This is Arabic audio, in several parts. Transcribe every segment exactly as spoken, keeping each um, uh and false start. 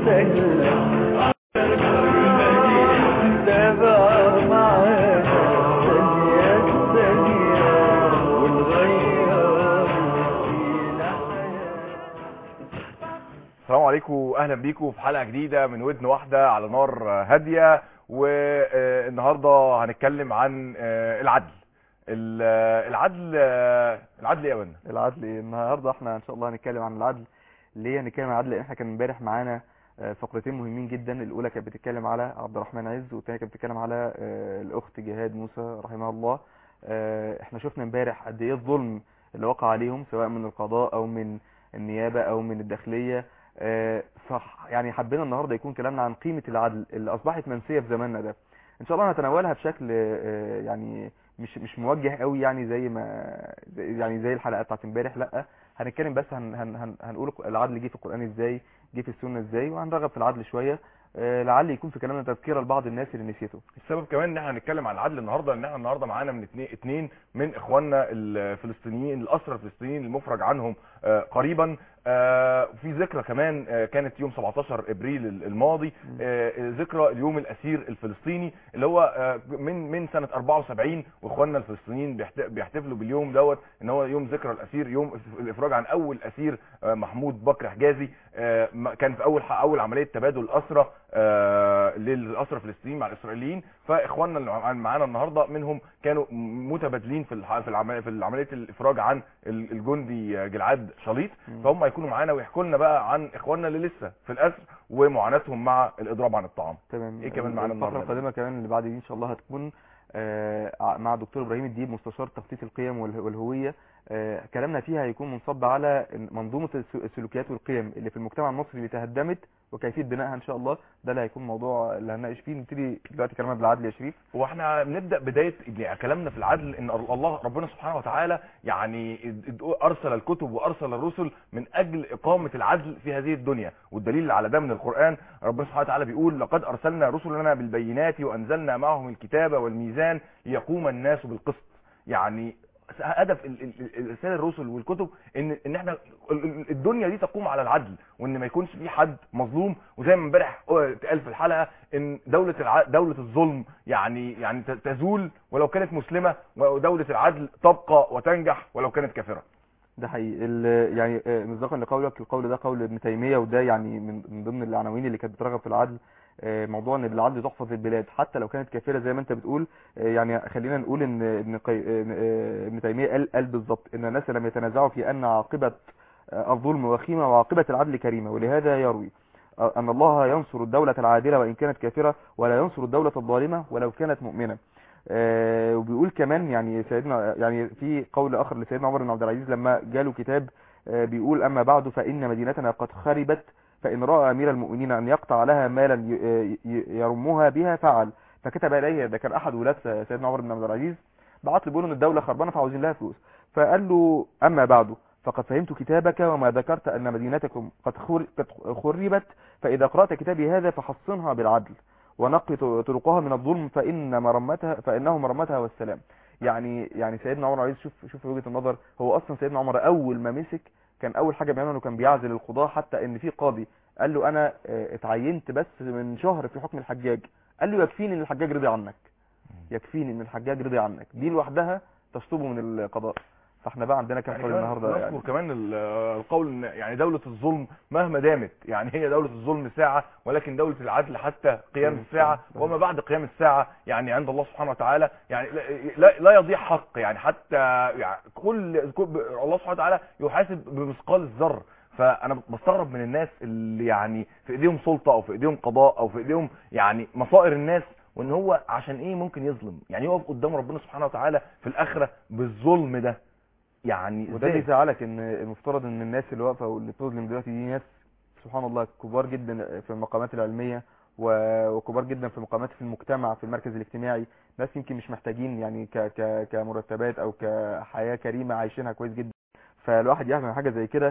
سهلة تابع معانا ثانية ثانية ونغير فينا حياة. السلام عليكم، اهلا بيكم في حلقه جديده من ودن واحده على نار هاديه. والنهارده هنتكلم عن العدل. العدل العدل ايه يا بنا؟ العدل ايه النهارده؟ احنا ان شاء الله هنتكلم عن العدل. ليه هنتكلم عن العدل؟ لان احنا كان امبارح معانا فقرتين مهمين جدا. الاولى كانت بتتكلم على عبد الرحمن عز، والثانيه كانت بتتكلم على الاخت جهاد موسى رحمها الله. احنا شفنا امبارح قد ايه الظلم اللي وقع عليهم، سواء من القضاء او من النيابه او من الداخليه. صح، يعني حبينا النهارده يكون كلامنا عن قيمه العدل اللي اصبحت منسيه في زماننا ده. ان شاء الله هنتناولها بشكل يعني مش مش موجه قوي، يعني زي ما يعني زي الحلقه بتاعت امبارح. لا، هنتكلم بس هن هن هن هنقول العدل جه في القران ازاي، جه في السنه ازاي، وهنرغب في العدل شويه. آه لعل يكون في كلامنا تذكيره لبعض الناس اللي نسيته. السبب كمان ان احنا هنتكلم عن العدل النهارده ان احنا النهارده معانا من اتنين, اتنين من اخواننا الفلسطينيين، الاسرى الفلسطينيين المفرج عنهم آه قريبا. آه في ذكرى كمان آه كانت يوم سبعتاشر ابريل الماضي، آه ذكرى اليوم الاسير الفلسطيني اللي هو آه من من سنه اربعة وسبعين، واخواننا الفلسطينيين بيحتفلوا باليوم دوت ان هو يوم ذكرى الاسير، يوم الافراج عن اول اسير آه محمود بكر حجازي. آه كان في اول اول عمليه تبادل الاسرى آه للاسرى الفلسطينيين مع الاسرائيليين. فاخواننا اللي معانا النهارده منهم كانوا متبادلين في في العمليه في عمليه الافراج عن الجندي جلعاد شليط، فهم هيكونوا معانا ويحكوا لنا بقى عن اخواننا اللي لسه في الاسر ومعاناتهم مع الاضراب عن الطعام. تمام. ايه كمان معانا الفقره القادمه كمان اللي بعد دي ان شاء الله هتكون آه مع دكتور ابراهيم الديب، مستشار تخطيط القيم والهويه. آه كلامنا فيها هيكون منصب على منظومه السلوكيات والقيم اللي في المجتمع المصري اللي تهدمت وكيفيه بنائها ان شاء الله. ده اللي هيكون الموضوع اللي هنناقش فيه. نبتدي دلوقتي كلامنا بالعدل يا شريف. هو احنا بنبدا بدايه كلامنا في العدل ان الله ربنا سبحانه وتعالى يعني ارسل الكتب وارسل الرسل من اجل اقامه العدل في هذه الدنيا، والدليل على ده من القران. ربنا سبحانه وتعالى بيقول: لقد ارسلنا رسلنا بالبينات وانزلنا معهم الكتاب والميزان ليقوم الناس بالقسط. يعني هدف رسائل الرسل والكتب ان ان احنا الدنيا دي تقوم على العدل، وان ما يكونش في حد مظلوم. وزي ما امبارح اتقال في الحلقه ان دوله الع... دوله الظلم يعني يعني تزول ولو كانت مسلمه، ودوله العدل تبقى وتنجح ولو كانت كافره. ده حقيقي. يعني مصداقا لقولك، القول ده قول ابن تيميه، وده يعني من ضمن العناوين اللي كانت بترغب في العدل. موضوع ان بالعدل تحفظ البلاد حتى لو كانت كافره زي ما انت بتقول. يعني خلينا نقول ان ابن قي... ابن تيميه قال قال بالظبط ان الناس لم يتنازعوا في ان عاقبه الظلم وخيمه وعاقبه العدل كريمه، ولهذا يروي ان الله ينصر الدوله العادله وان كانت كافره، ولا ينصر الدوله الظالمه ولو كانت مؤمنه. آه وبيقول كمان يعني سيدنا يعني في قول اخر لسيدنا عمر بن عبد العزيز لما جاله كتاب آه بيقول: اما بعد فان مدينتنا قد خربت، فان راى امير المؤمنين ان يقطع لها مالا يرمها بها فعل. فكتب اليه، ده كان احد ولاد سيدنا عمر بن عبد العزيز، بعت له بيقول ان الدوله خربانه فعاوزين لها فلوس. فقال له: اما بعد فقد فهمت كتابك وما ذكرت ان مدينتكم قد خربت، فاذا قرات كتابي هذا فحصنها بالعدل ونقي طرقها من الظلم فإن مرمتها فإنه مرمتها والسلام. يعني يعني سيدنا عمر عايز شوف شوف وجهة النظر. هو أصلا سيدنا عمر أول ما مسك كان أول حاجة بيعملها إنه كان بيعزل القضاة، حتى إن في قاضي قال له: أنا اتعينت بس من شهر في حكم الحجاج. قال له: يكفيني إن الحجاج رضي عنك، يكفيني إن الحجاج رضي عنك. دي لوحدها تشطبه من القضاء. فاحنا بقى عندنا كام قول النهارده. نذكر يعني كمان القول ان يعني دوله الظلم مهما دامت، يعني هي دوله الظلم ساعه، ولكن دوله العدل حتى قيام الساعه وما بعد قيام الساعه. يعني عند الله سبحانه وتعالى يعني لا, لا يضيع حق، يعني حتى يعني كل الله سبحانه وتعالى يحاسب بمثقال الذره. فانا بستغرب من الناس اللي يعني في ايديهم سلطه او في ايديهم قضاء او في ايديهم يعني مصائر الناس، وان هو عشان ايه ممكن يظلم، يعني يقف قدام ربنا سبحانه وتعالى في الاخره بالظلم ده. يعني وده اللي يزعلك ان المفترض ان الناس اللي واقفه واللي بتظلم دلوقتي دي ناس سبحان الله كبار جدا في المقامات العلميه وكبار جدا في المقامات في المجتمع في المركز الاجتماعي. ناس يمكن مش محتاجين يعني ك ك كمرتبات او كحياه كريمه عايشينها كويس جدا. فالواحد يعمل حاجه زي كده.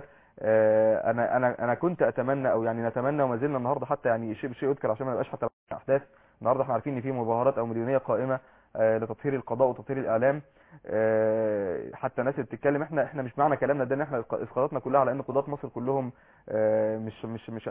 انا انا انا كنت اتمنى او يعني نتمنى وما زلنا النهارده حتى يعني شيء بشيء يذكر عشان ما نبقاش حتى احداث. النهارده احنا عارفين ان في مظاهرات او مليونيه قائمه لتطهير القضاء وتطهير الاعلام. حتى ناس بتتكلم احنا احنا مش معنى كلامنا ده ان احنا اسقاطاتنا كلها على ان قضاة مصر كلهم مش مش مش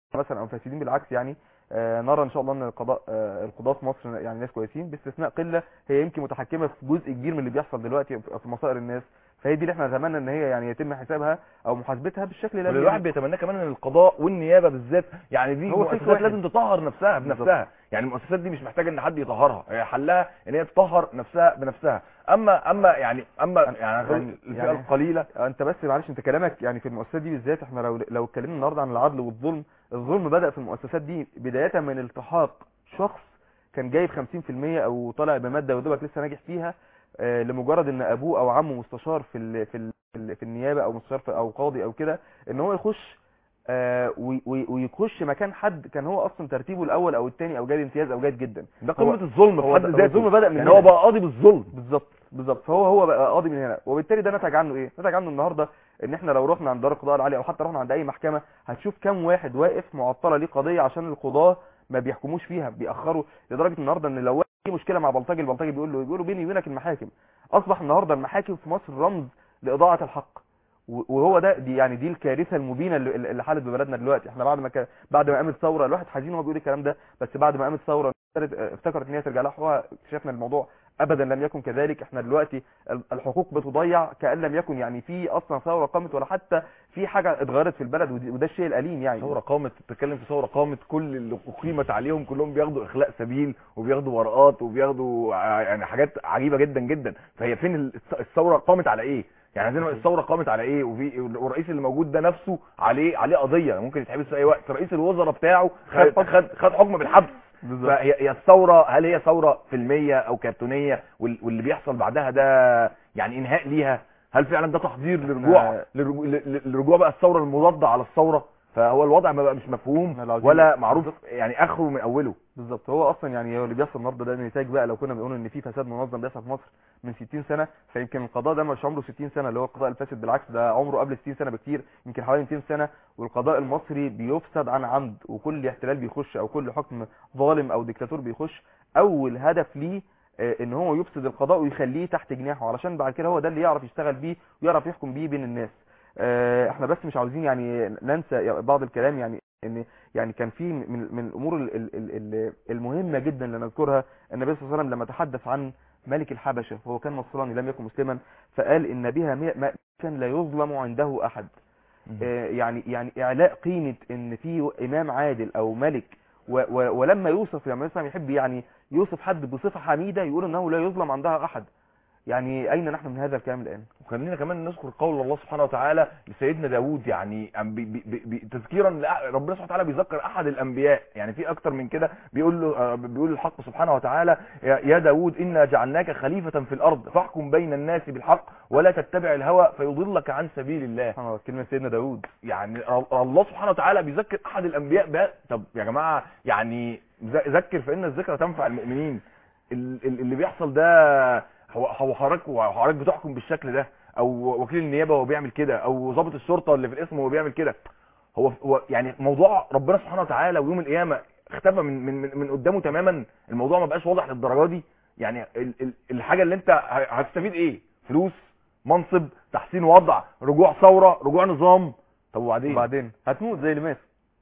مثلا او فاسدين، بالعكس يعني آه، نرى ان شاء الله ان القضاء آه، القضاة في مصر يعني ناس كويسين، باستثناء قله هي يمكن متحكمه في جزء كبير من اللي بيحصل دلوقتي في في مصائر الناس. فهي دي اللي احنا نتمنى ان هي يعني يتم حسابها او محاسبتها بالشكل واللي اللي الواحد بيتمناه كمان ان القضاء والنيابه بالذات، يعني دي هو فكر مؤسسات واحد. لازم تطهر نفسها بنفسها. يعني المؤسسات دي مش محتاجه ان حد يطهرها، هي حلها ان هي تطهر نفسها بنفسها. اما اما يعني اما يعني يعني يعني- الفئه يعني القليله. انت بس معلش، انت كلامك يعني في المؤسسات دي بالذات، احنا لو لو اتكلمنا النهارده عن العدل والظلم، الظلم بدأ في المؤسسات دي بداية من التحاق شخص كان جايب خمسين في المية او طالع بمادة ودوبك لسه ناجح فيها، آه، لمجرد ان ابوه او عمه مستشار في ال في ال في ال- في النيابة او مستشار في او قاضي او كده، ان هو يخش آه، وي- وي- ويخش مكان حد كان هو اصلا ترتيبه الاول او الثاني او جايب امتياز او جيد جدا. ده هو- قمه الظلم في هو حد ده- هو ذاته. الظلم بدأ من يعني هنا. هو بقى قاضي بالظلم. بالظبط بالظبط فهو هو بقى قاضي من هنا، وبالتالي ده نتج عنه ايه؟ نتج عنه النهارده ان احنا لو رحنا عند دار القضاء العالي او حتى رحنا عند اي محكمه، هتشوف كام واحد واقف معطله ليه قضيه عشان القضاه ما بيحكموش فيها، بيأخروا، لدرجه النهارده ان لو في مشكله مع بلطجي، البلطجي بيقول له بيقول له بيني وبينك المحاكم. اصبح النهارده المحاكم في مصر رمز لاضاعه الحق، و- وهو ده دي يعني دي الكارثه المبينه اللي اللي حالت ببلدنا دلوقتي. احنا بعد ما كان بعد ما قامت ثوره، الواحد حزين وهو بيقول الكلام ده، بس بعد ما قامت ثوره افتكرت افتكرت ان هي ترجع لها حقوقها، اكتشفنا الموضوع ابدا لم يكن كذلك. احنا دلوقتي ال- الحقوق بتضيع كأن لم يكن يعني في اصلا ثوره قامت، ولا حتى في حاجه اتغيرت في البلد، ودي- وده الشيء الاليم يعني. ثوره قامت، بتتكلم في ثوره قامت، كل اللي اقيمت عليهم كلهم بياخدوا اخلاء سبيل وبياخدوا ورقات وبياخدوا ع- يعني حاجات عجيبه جدا جدا. فهي فين الث- الثوره قامت على ايه؟ يعني عندنا الثوره قامت على ايه؟ وفي والرئيس اللي موجود ده نفسه عليه عليه قضيه ممكن يتحبس في اي وقت. رئيس الوزراء بتاعه خد خد خد حكم بالحبس. بالظبط. فهي هي الثوره، هل هي ثوره فيلميه او كرتونيه؟ وال- واللي بيحصل بعدها ده يعني انهاء ليها؟ هل فعلا ده تحضير لرجوع إحنا- لرجوع لرجوع بقى الثوره المضاده على الثوره؟ فهو الوضع ما بقى مش مفهوم إحنا لو عايزين- ولا معروف بالظبط. يعني اخره من اوله. بالظبط. هو اصلا يعني هو اللي بيحصل النهارده ده نتاج بقى، لو كنا بنقول ان في فساد منظم بيحصل في مصر من ستين سنه، فيمكن القضاء ده مش عمره ستين سنه اللي هو القضاء الفاسد، بالعكس ده عمره قبل ستين سنه بكتير، يمكن حوالي مئتين سنه. والقضاء المصري بيفسد عن عمد، وكل احتلال بيخش او كل حكم ظالم او ديكتاتور بيخش، اول هدف ليه آه، ان هو يفسد القضاء ويخليه تحت جناحه، علشان بعد كده هو ده اللي يعرف يشتغل بيه ويعرف يحكم بيه بين الناس. آه، احنا بس مش عاوزين يعني ننسى بعض الكلام، يعني ان يعني كان في من من الامور ال- ال- ال- ال- المهمه جدا اللي نذكرها، النبي صلى الله عليه وسلم لما تحدث عن ملك الحبشه وهو كان نصراني لم يكن مسلما، فقال ان بها ملكا لا يظلم عنده احد. آه، يعني يعني اعلاء قيمه ان في امام عادل او ملك، و- و- ولما يوصف، لما يوصف يحب يعني يوصف حد بصفه حميده، يقول انه لا يظلم عندها احد. يعني اين نحن من هذا الكلام الان؟ وخلينا كمان نذكر قول الله سبحانه وتعالى لسيدنا داود، يعني أم بي بي بي تذكيرا لأ- ربنا سبحانه وتعالى بيذكر احد الانبياء، يعني في اكتر من كده بيقول له آه، بيقول الحق سبحانه وتعالى يا يا داود انا جعلناك خليفة في الارض فاحكم بين الناس بالحق ولا تتبع الهوى فيضلك عن سبيل الله. سبحان الله، كلمه سيدنا داود. يعني الله سبحانه وتعالى بيذكر احد الانبياء بقى. طب يا جماعه يعني ذ- ذكر فان الذكرى تنفع المؤمنين. ال- ال- اللي بيحصل ده هو هو حضرتك هو حضرتك بتحكم بالشكل ده، او وكيل النيابه وهو بيعمل كده، او ضابط الشرطه اللي في الاسم وهو بيعمل كده. هو هو يعني موضوع ربنا سبحانه وتعالى ويوم القيامه اختفى من من من من قدامه تماما. الموضوع ما بقاش واضح للدرجه دي. يعني ال- ال- الحاجه اللي انت ه- هتستفيد ايه؟ فلوس، منصب، تحسين وضع، رجوع ثوره، رجوع نظام. طب وبعدين وبعدين هتموت زي اللي مات.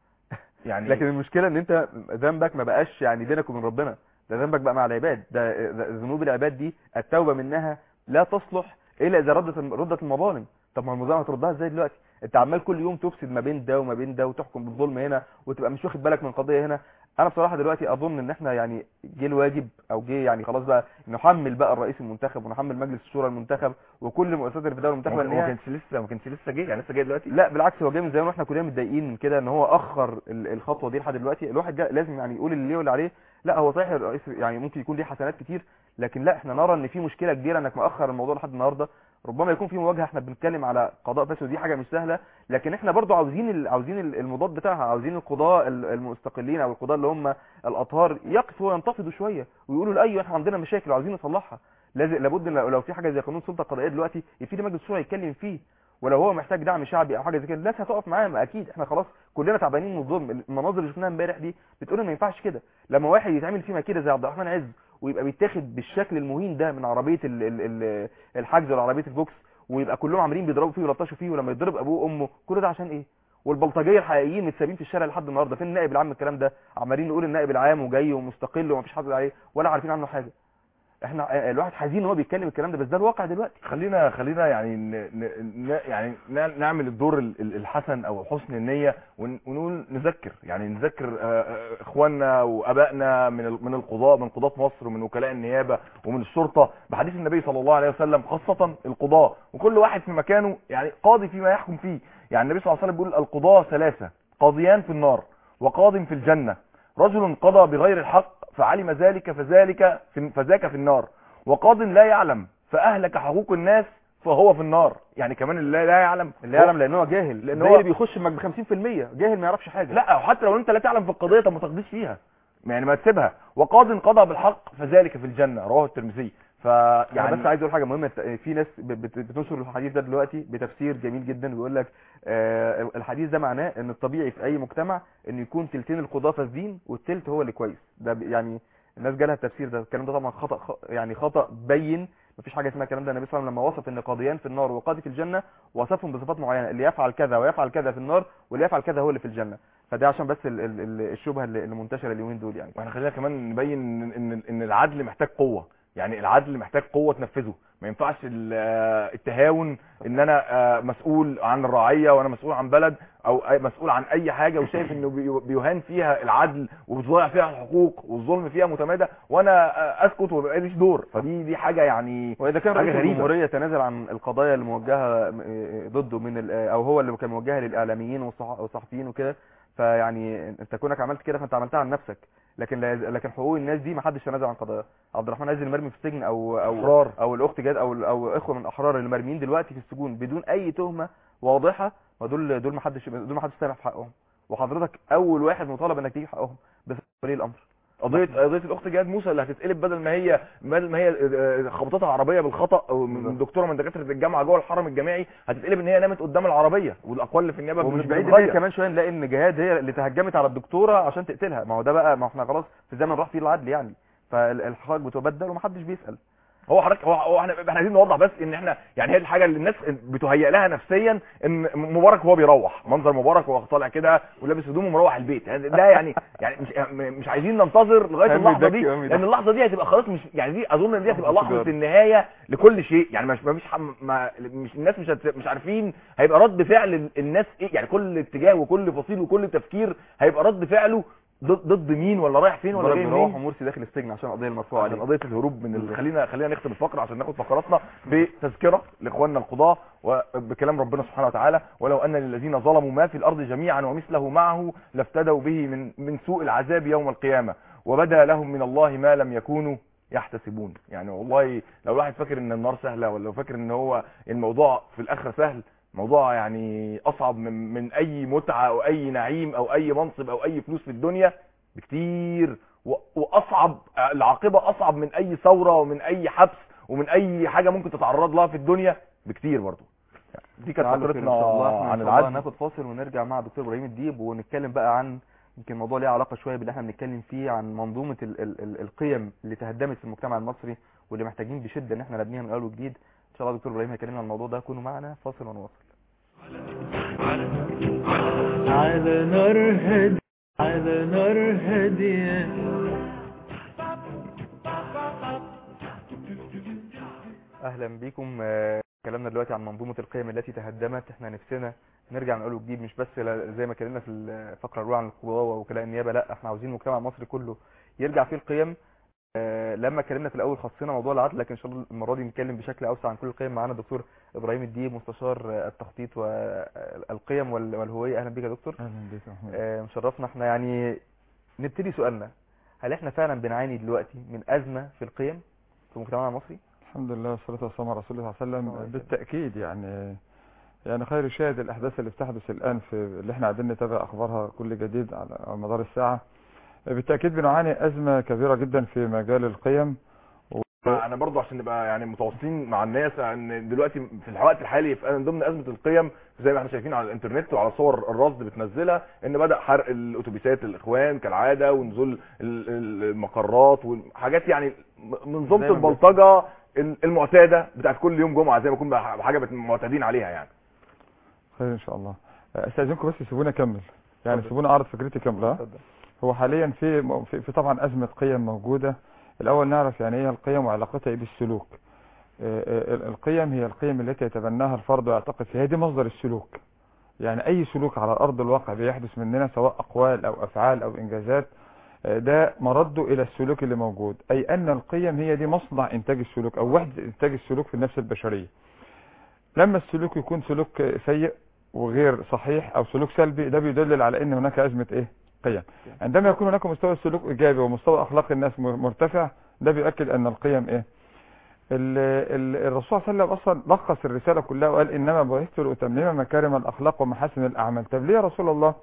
يعني لكن المشكله ان انت ذنبك ما بقاش يعني بينك وبين ربنا، ده ذنبك بقى مع العباد. ده ده ذنوب العباد دي التوبه منها لا تصلح الا اذا ردت ردت المظالم. طب ما المظالم هتردها ازاي دلوقتي؟ انت عمال كل يوم تفسد ما بين ده وما بين ده، وتحكم بالظلم هنا، وتبقى مش واخد بالك من قضيه هنا. انا بصراحه دلوقتي اظن ان احنا يعني جه الواجب او جه يعني خلاص بقى نحمل بقى الرئيس المنتخب ونحمل مجلس الشورى المنتخب وكل المؤسسات اللي في الدوله المنتخبه ان ما هي كانش لسه ما كانش لسه جه، يعني لسه جاي دلوقتي. لا بالعكس، هو جاي من زمان واحنا كلنا متضايقين من كده ان هو اخر ال- الخطوه دي لحد دلوقتي. الواحد جا لازم يعني يقول اللي ليه واللي عليه. لا هو صحيح الرئيس يعني ممكن يكون ليه حسنات كتير، لكن لا احنا نرى ان في مشكله كبيره انك مأخر الموضوع لحد النهارده. ربما يكون في مواجهه، احنا بنتكلم على قضاء فاسد ودي حاجه مش سهله، لكن احنا برضو عاوزين ال- عاوزين ال- المضاد بتاعها، عاوزين القضاء ال- المستقلين او القضاء اللي هم الاطهار يقفوا وينتفضوا شويه ويقولوا لا ايوه احنا عندنا مشاكل وعاوزين نصلحها. لازم لابد إن لو لو في حاجه زي قانون السلطه القضائيه دلوقتي يبتدي مجلس الشورى يتكلم فيه، ولو هو محتاج دعم شعبي او حاجه زي كده الناس هتقف معاه. ما اكيد احنا خلاص كلنا تعبانين من الظلم. المناظر اللي شفناها امبارح دي بتقول ان ما ينفعش كده، لما واحد يتعمل فيه كده زي عبد الرحمن عز ويبقى بيتاخد بالشكل المهين ده من عربيه ال- ال- ال- الحجز ولا عربيه البوكس، ويبقى كلهم عاملين بيضربوا فيه ويلطشوا فيه، ولما يضرب ابوه وامه كل ده عشان ايه؟ والبلطجيه الحقيقيين متسابين في الشارع لحد النهارده. فين النائب العام؟ الكلام ده عمالين نقول النائب العام وجاي ومستقل ومفيش حد عليه ولا عارفين عنه حاجه. احنا الواحد حزين ان هو بيتكلم الكلام ده، بس ده الواقع دلوقتي. خلينا خلينا يعني ن... ن... يعني ن- نعمل الدور ال- ال- الحسن او حسن النيه ون- ونقول نذكر، يعني نذكر آه، آه، اخواننا وابائنا من ال- من القضاء، من قضاة مصر ومن وكلاء النيابه ومن الشرطه بحديث النبي صلى الله عليه وسلم، خاصه القضاة وكل واحد في مكانه، يعني قاضي فيما يحكم فيه. يعني النبي صلى الله عليه وسلم بيقول القضاة ثلاثه، قاضيان في النار وقاض في الجنه، رجل قضى بغير الحق فعلم ذلك فذلك في فذاك في النار، وقاض لا يعلم فأهلك حقوق الناس فهو في النار. يعني كمان اللي لا يعلم، اللي يعلم لان هو جاهل، لان زي هو اللي بيخش ب خمسين في المية جاهل ما يعرفش حاجه. لا، وحتى لو انت لا تعلم في القضيه طب ما تقضيش فيها، يعني ما تسيبها. وقاض قضى بالحق فذلك في الجنه، رواه الترمذي. يعني فيعني بس عايز اقول حاجه مهمه، في ناس بت- بتنشر الحديث ده دلوقتي بتفسير جميل جدا، بيقول لك آه الحديث ده معناه ان الطبيعي في اي مجتمع ان يكون تلتين القضاه فاسدين والتلت هو اللي كويس. ده ب- يعني الناس جالها التفسير ده. الكلام ده طبعا خطا، خ- يعني خطا بين، مفيش حاجه اسمها الكلام ده. النبي صلى الله عليه وسلم لما وصف ان قاضيان في النار وقاضي في الجنه وصفهم بصفات معينه، اللي يفعل كذا ويفعل كذا في النار واللي يفعل كذا هو اللي في الجنه. فده عشان بس ال- ال- ال- الشبهه اللي اللي منتشره اليومين دول يعني. واحنا خلينا كمان نبين ان ان ان العدل محتاج قوه، يعني العدل محتاج قوه تنفذه. ما ينفعش ال- آه، التهاون، ان انا آه، مسؤول عن الرعيه وانا مسؤول عن بلد او أي- مسؤول عن اي حاجه وشايف انه بي- بيهان فيها العدل وبتضيع فيها الحقوق والظلم فيها متمادى، وانا آه، اسكت وما ليش دور. فدي دي حاجه يعني واذا كان حاجة رئيس غريبة. الجمهوريه تنازل عن القضايا اللي موجهه ضده من ال- او هو اللي كان موجهه للاعلاميين والصح- والصحفيين وكده، فيعني انت كونك عملت كده فانت عملتها عن نفسك. لكن لا- لكن حقوق الناس دي ما حدش تنازل عن قضايا. عبد الرحمن عايز المرمي في السجن او او أحرار. او الاخت جاد او او اخوه من الاحرار اللي مرميين دلوقتي في السجون بدون اي تهمه واضحه، ودول دول ما حدش دول ما حدش سامع في حقهم. وحضرتك اول واحد مطالب انك تيجي حقهم بس ولي الامر. قضيه قضيه الاخت جهاد موسى اللي هتتقلب بدل ما هي بدل ما هي آه، خبطتها عربيه بالخطا أو من بالظبط. دكتوره من دكاتره الجامعه جوه الحرم الجامعي، هتتقلب ان هي نامت قدام العربيه. والاقوال اللي في النيابه ومش بعيد ان بتتغير. هي كمان شويه نلاقي ان جهاد هي اللي تهجمت على الدكتوره عشان تقتلها. ما هو ده بقى، ما احنا خلاص في زمن راح فيه العدل يعني، فالحقائق بتبدل ومحدش بيسال. هو حضرتك هو, هو احنا احنا عايزين نوضح بس ان احنا يعني هي الحاجه اللي الناس بتهيأ لها نفسيا ان مبارك وهو بيروح، منظر مبارك وهو طالع كده ولابس هدومه ومروح البيت، يعني ده يعني يعني مش مش عايزين ننتظر لغايه أمي اللحظه دكي، دي، أمي لان دكي. اللحظه دي هتبقى خلاص، مش يعني دي اظن ان دي هتبقى لحظه انفجار. النهايه لكل شيء. يعني مش مفيش حم- ما مش الناس مش هت- مش عارفين هيبقى رد فعل ال- الناس ايه، يعني كل اتجاه وكل فصيل وكل تفكير هيبقى رد فعله ضد ضد مين ولا رايح فين ولا جاي بيروح منين. ومرسي داخل السجن عشان القضيه المرفوعه عشان عليه. قضيه الهروب من ال... بالظبط. خلينا خلينا نختم الفقره عشان ناخد فقراتنا بتذكره لاخواننا القضاه وبكلام ربنا سبحانه وتعالى: ولو ان للذين ظلموا ما في الارض جميعا ومثله معه لافتدوا به من من سوء العذاب يوم القيامه وبدا لهم من الله ما لم يكونوا يحتسبون. يعني والله لو الواحد فاكر ان النار سهله، ولا لو فاكر ان هو الموضوع في الاخره سهل، موضوع يعني اصعب من من اي متعه او اي نعيم او اي منصب او اي فلوس في الدنيا بكتير، و- واصعب العاقبه اصعب من اي ثوره ومن اي حبس ومن اي حاجه ممكن تتعرض لها في الدنيا بكتير برضو. دي كانت تعالوا خير فقرتنا ان شاء الله. احنا عن ان شاء الله العدل. هناخد فاصل ونرجع مع دكتور ابراهيم الديب ونتكلم بقى عن يمكن موضوع ليه علاقه شويه باللي احنا بنتكلم فيه، عن منظومه ال ال ال القيم اللي تهدمت في المجتمع المصري واللي محتاجين بشده ان احنا نبنيها من اول وجديد. ان شاء الله دكتور ابراهيم هيكلمنا عن الموضوع ده. كونوا معنا، فاصل ونواصل. على نار هدي على نار هدية. اهلا بيكم. آه، كلامنا دلوقتي عن منظومه القيم التي تهدمت. احنا نفسنا نرجع من اول وجديد، مش بس ل- زي ما اتكلمنا في الفقره الاولى عن القضاه ووكلاء النيابه، لا احنا عاوزين المجتمع المصري كله يرجع فيه القيم. آه، لما اتكلمنا في الاول خصينا موضوع العدل، لكن ان شاء الله المره دي نتكلم بشكل اوسع عن كل القيم. معانا الدكتور ابراهيم الديب، مستشار آه، التخطيط والقيم وال- والهويه. اهلا بك يا دكتور. اهلا بك يا محمد. آه، مشرفنا. احنا يعني نبتدي سؤالنا، هل احنا فعلا بنعاني دلوقتي من ازمه في القيم في مجتمعنا المصري؟ الحمد لله والصلاه والسلام على رسول الله صلى الله عليه الله عليه وسلم. وسلم. بالتاكيد يعني يعني خير شاهد الاحداث اللي بتحدث الان في اللي احنا قاعدين نتابع اخبارها كل جديد على على مدار الساعه. بالتاكيد بنعاني ازمه كبيره جدا في مجال القيم. انا برضو عشان نبقى يعني متواصلين مع الناس، ان دلوقتي في الوقت الحالي في من ضمن ازمه القيم زي ما احنا شايفين على الانترنت وعلى صور الرصد بتنزلها، ان بدا حرق الاتوبيسات الاخوان كالعاده ونزول ال- ال- المقرات وحاجات، يعني منظومه زي ما البلطجه المعتاده بتاعت كل يوم جمعه زي ما يكون حاجه بت- معتادين عليها يعني. خير ان شاء الله. استاذنكم بس سيبوني اكمل، يعني سيبوني اعرض فكرتي كامله. هو حاليا في في, في طبعا ازمه قيم موجوده. الاول نعرف يعني ايه القيم وعلاقتها ايه بالسلوك. القيم هي القيم التي يتبناها الفرد ويعتقد فيها، دي مصدر السلوك. يعني اي سلوك على ارض الواقع بيحدث مننا سواء اقوال او افعال او انجازات، ده مرده الى السلوك اللي موجود، اي ان القيم هي دي مصنع انتاج السلوك او وحده انتاج السلوك في النفس البشريه. لما السلوك يكون سلوك سيء وغير صحيح او سلوك سلبي، ده بيدلل على ان هناك ازمه ايه؟ قيم. عندما يكون هناك مستوى السلوك ايجابي ومستوى اخلاق الناس مرتفع، ده بيؤكد ان القيم ايه؟ الرسول صلى الله عليه وسلم اصلا لخص الرساله كلها وقال انما بعثت لاتمم مكارم الاخلاق ومحاسن الاعمال. طب ليه يا رسول الله؟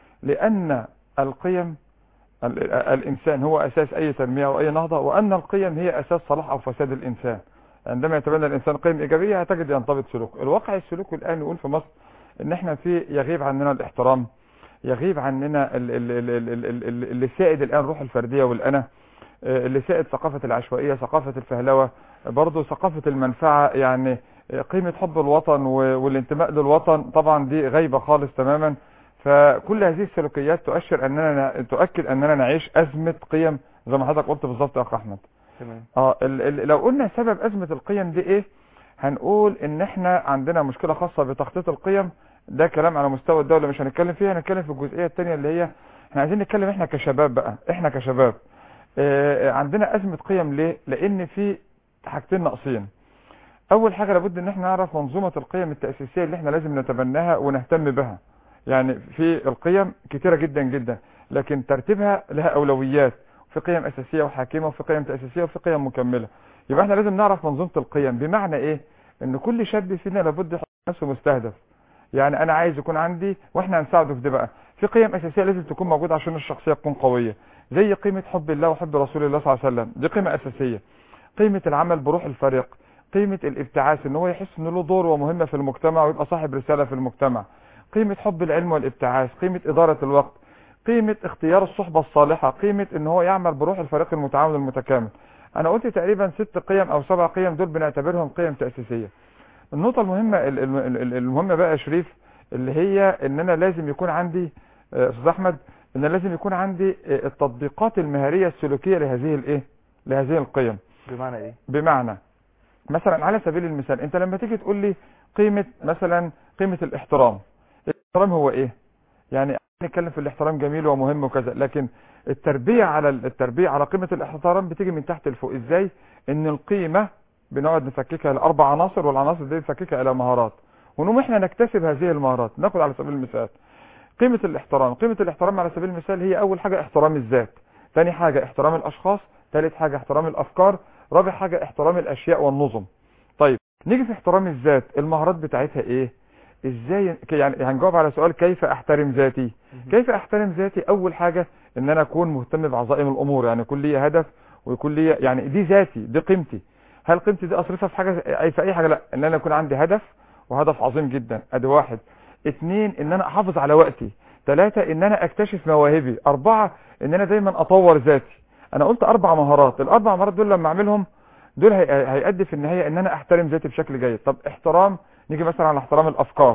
لان القيم الانسان هو اساس اي تنميه واي نهضه، وان القيم هي اساس صلاح او فساد الانسان. عندما يتبنى الانسان قيم ايجابيه هتجد ينضبط سلوكه. الواقع السلوكي الان يقول في مصر ان احنا في يغيب عننا الاحترام، يغيب عننا اللي سائد الان روح الفرديه والانا، اللي سائد ثقافه العشوائيه، ثقافه الفهلوه، برضه ثقافه المنفعه، يعني قيمه حب الوطن والانتماء للوطن طبعا دي غايبه خالص تماما. فكل هذه السلوكيات تؤشر اننا تؤكد اننا نعيش ازمه قيم زي ما حضرتك قلت بالظبط يا اخ احمد. تمام. اه ال ال لو قلنا سبب ازمه القيم دي ايه، هنقول ان احنا عندنا مشكله خاصه بتخطيط القيم. ده كلام على مستوى الدوله مش هنتكلم فيها، هنتكلم في الجزئيه الثانيه اللي هي احنا عايزين نتكلم احنا كشباب بقى. احنا كشباب اه عندنا ازمه قيم ليه؟ لان في حاجتين ناقصين. اول حاجه لابد ان احنا نعرف منظومه القيم التاسيسيه اللي احنا لازم نتبناها ونهتم بها. يعني في القيم كتيره جدا جدا، لكن ترتيبها لها اولويات، في قيم اساسيه وحاكمه وفي قيم تاسيسيه وفي قيم مكمله. يبقى احنا لازم نعرف منظومه القيم. بمعنى ايه؟ ان كل شاب فينا لابد يحط نفسه مستهدف. يعني انا عايز يكون عندي، واحنا هنساعده في ده بقى، في قيم اساسيه لازم تكون موجوده عشان الشخصيه تكون قويه، زي قيمه حب الله وحب رسول الله صلى الله عليه وسلم، دي قيمه اساسيه. قيمه العمل بروح الفريق، قيمه الابتعاث ان هو يحس ان له دور ومهمه في المجتمع ويبقى صاحب رساله في المجتمع، قيمه حب العلم والابتعاث، قيمه اداره الوقت، قيمه اختيار الصحبه الصالحه، قيمه ان هو يعمل بروح الفريق المتعاون المتكامل. انا قلت تقريبا ست قيم او سبع قيم، دول بنعتبرهم قيم تاسيسيه. النقطه المهمه المهمه بقى يا شريف اللي هي ان انا لازم يكون عندي استاذ احمد ان لازم يكون عندي التطبيقات المهاريه السلوكيه لهذه الايه لهذه القيم. بمعنى ايه؟ بمعنى مثلا على سبيل المثال انت لما تيجي تقول لي قيمه مثلا قيمه الاحترام. الاحترام هو ايه؟ يعني نتكلم في الاحترام جميل ومهم وكذا، لكن التربيه على التربيه على قيمه الاحترام بتيجي من تحت لفوق. ازاي؟ ان القيمه بنقعد نفككها لاربع عناصر، والعناصر دي نفككها الى مهارات، ونقوم احنا نكتسب هذه المهارات. ناخد على سبيل المثال قيمه الاحترام. قيمه الاحترام على سبيل المثال هي اول حاجه احترام الذات، ثاني حاجه احترام الاشخاص، ثالث حاجه احترام الافكار، رابع حاجه احترام الاشياء والنظم. طيب نيجي في احترام الذات، المهارات بتاعتها ايه؟ ازاي يعني هنجاوب على سؤال كيف احترم ذاتي؟ كيف احترم ذاتي؟ اول حاجه ان انا اكون مهتم بعظائم الامور، يعني يكون لي هدف ويكون لي، يعني دي ذاتي، دي قيمتي. هل قيمتي دي اصرفها في حاجه اي في اي حاجه؟ لا، ان انا يكون عندي هدف وهدف عظيم جدا، ادي واحد. اثنين ان انا احافظ على وقتي. ثلاثة ان انا اكتشف مواهبي. اربعة ان انا دايما اطور ذاتي. انا قلت اربع مهارات، الاربع مهارات دول لما اعملهم دول هيؤدي في النهايه ان انا احترم ذاتي بشكل جيد. طب احترام، نيجي مثلا على احترام الافكار.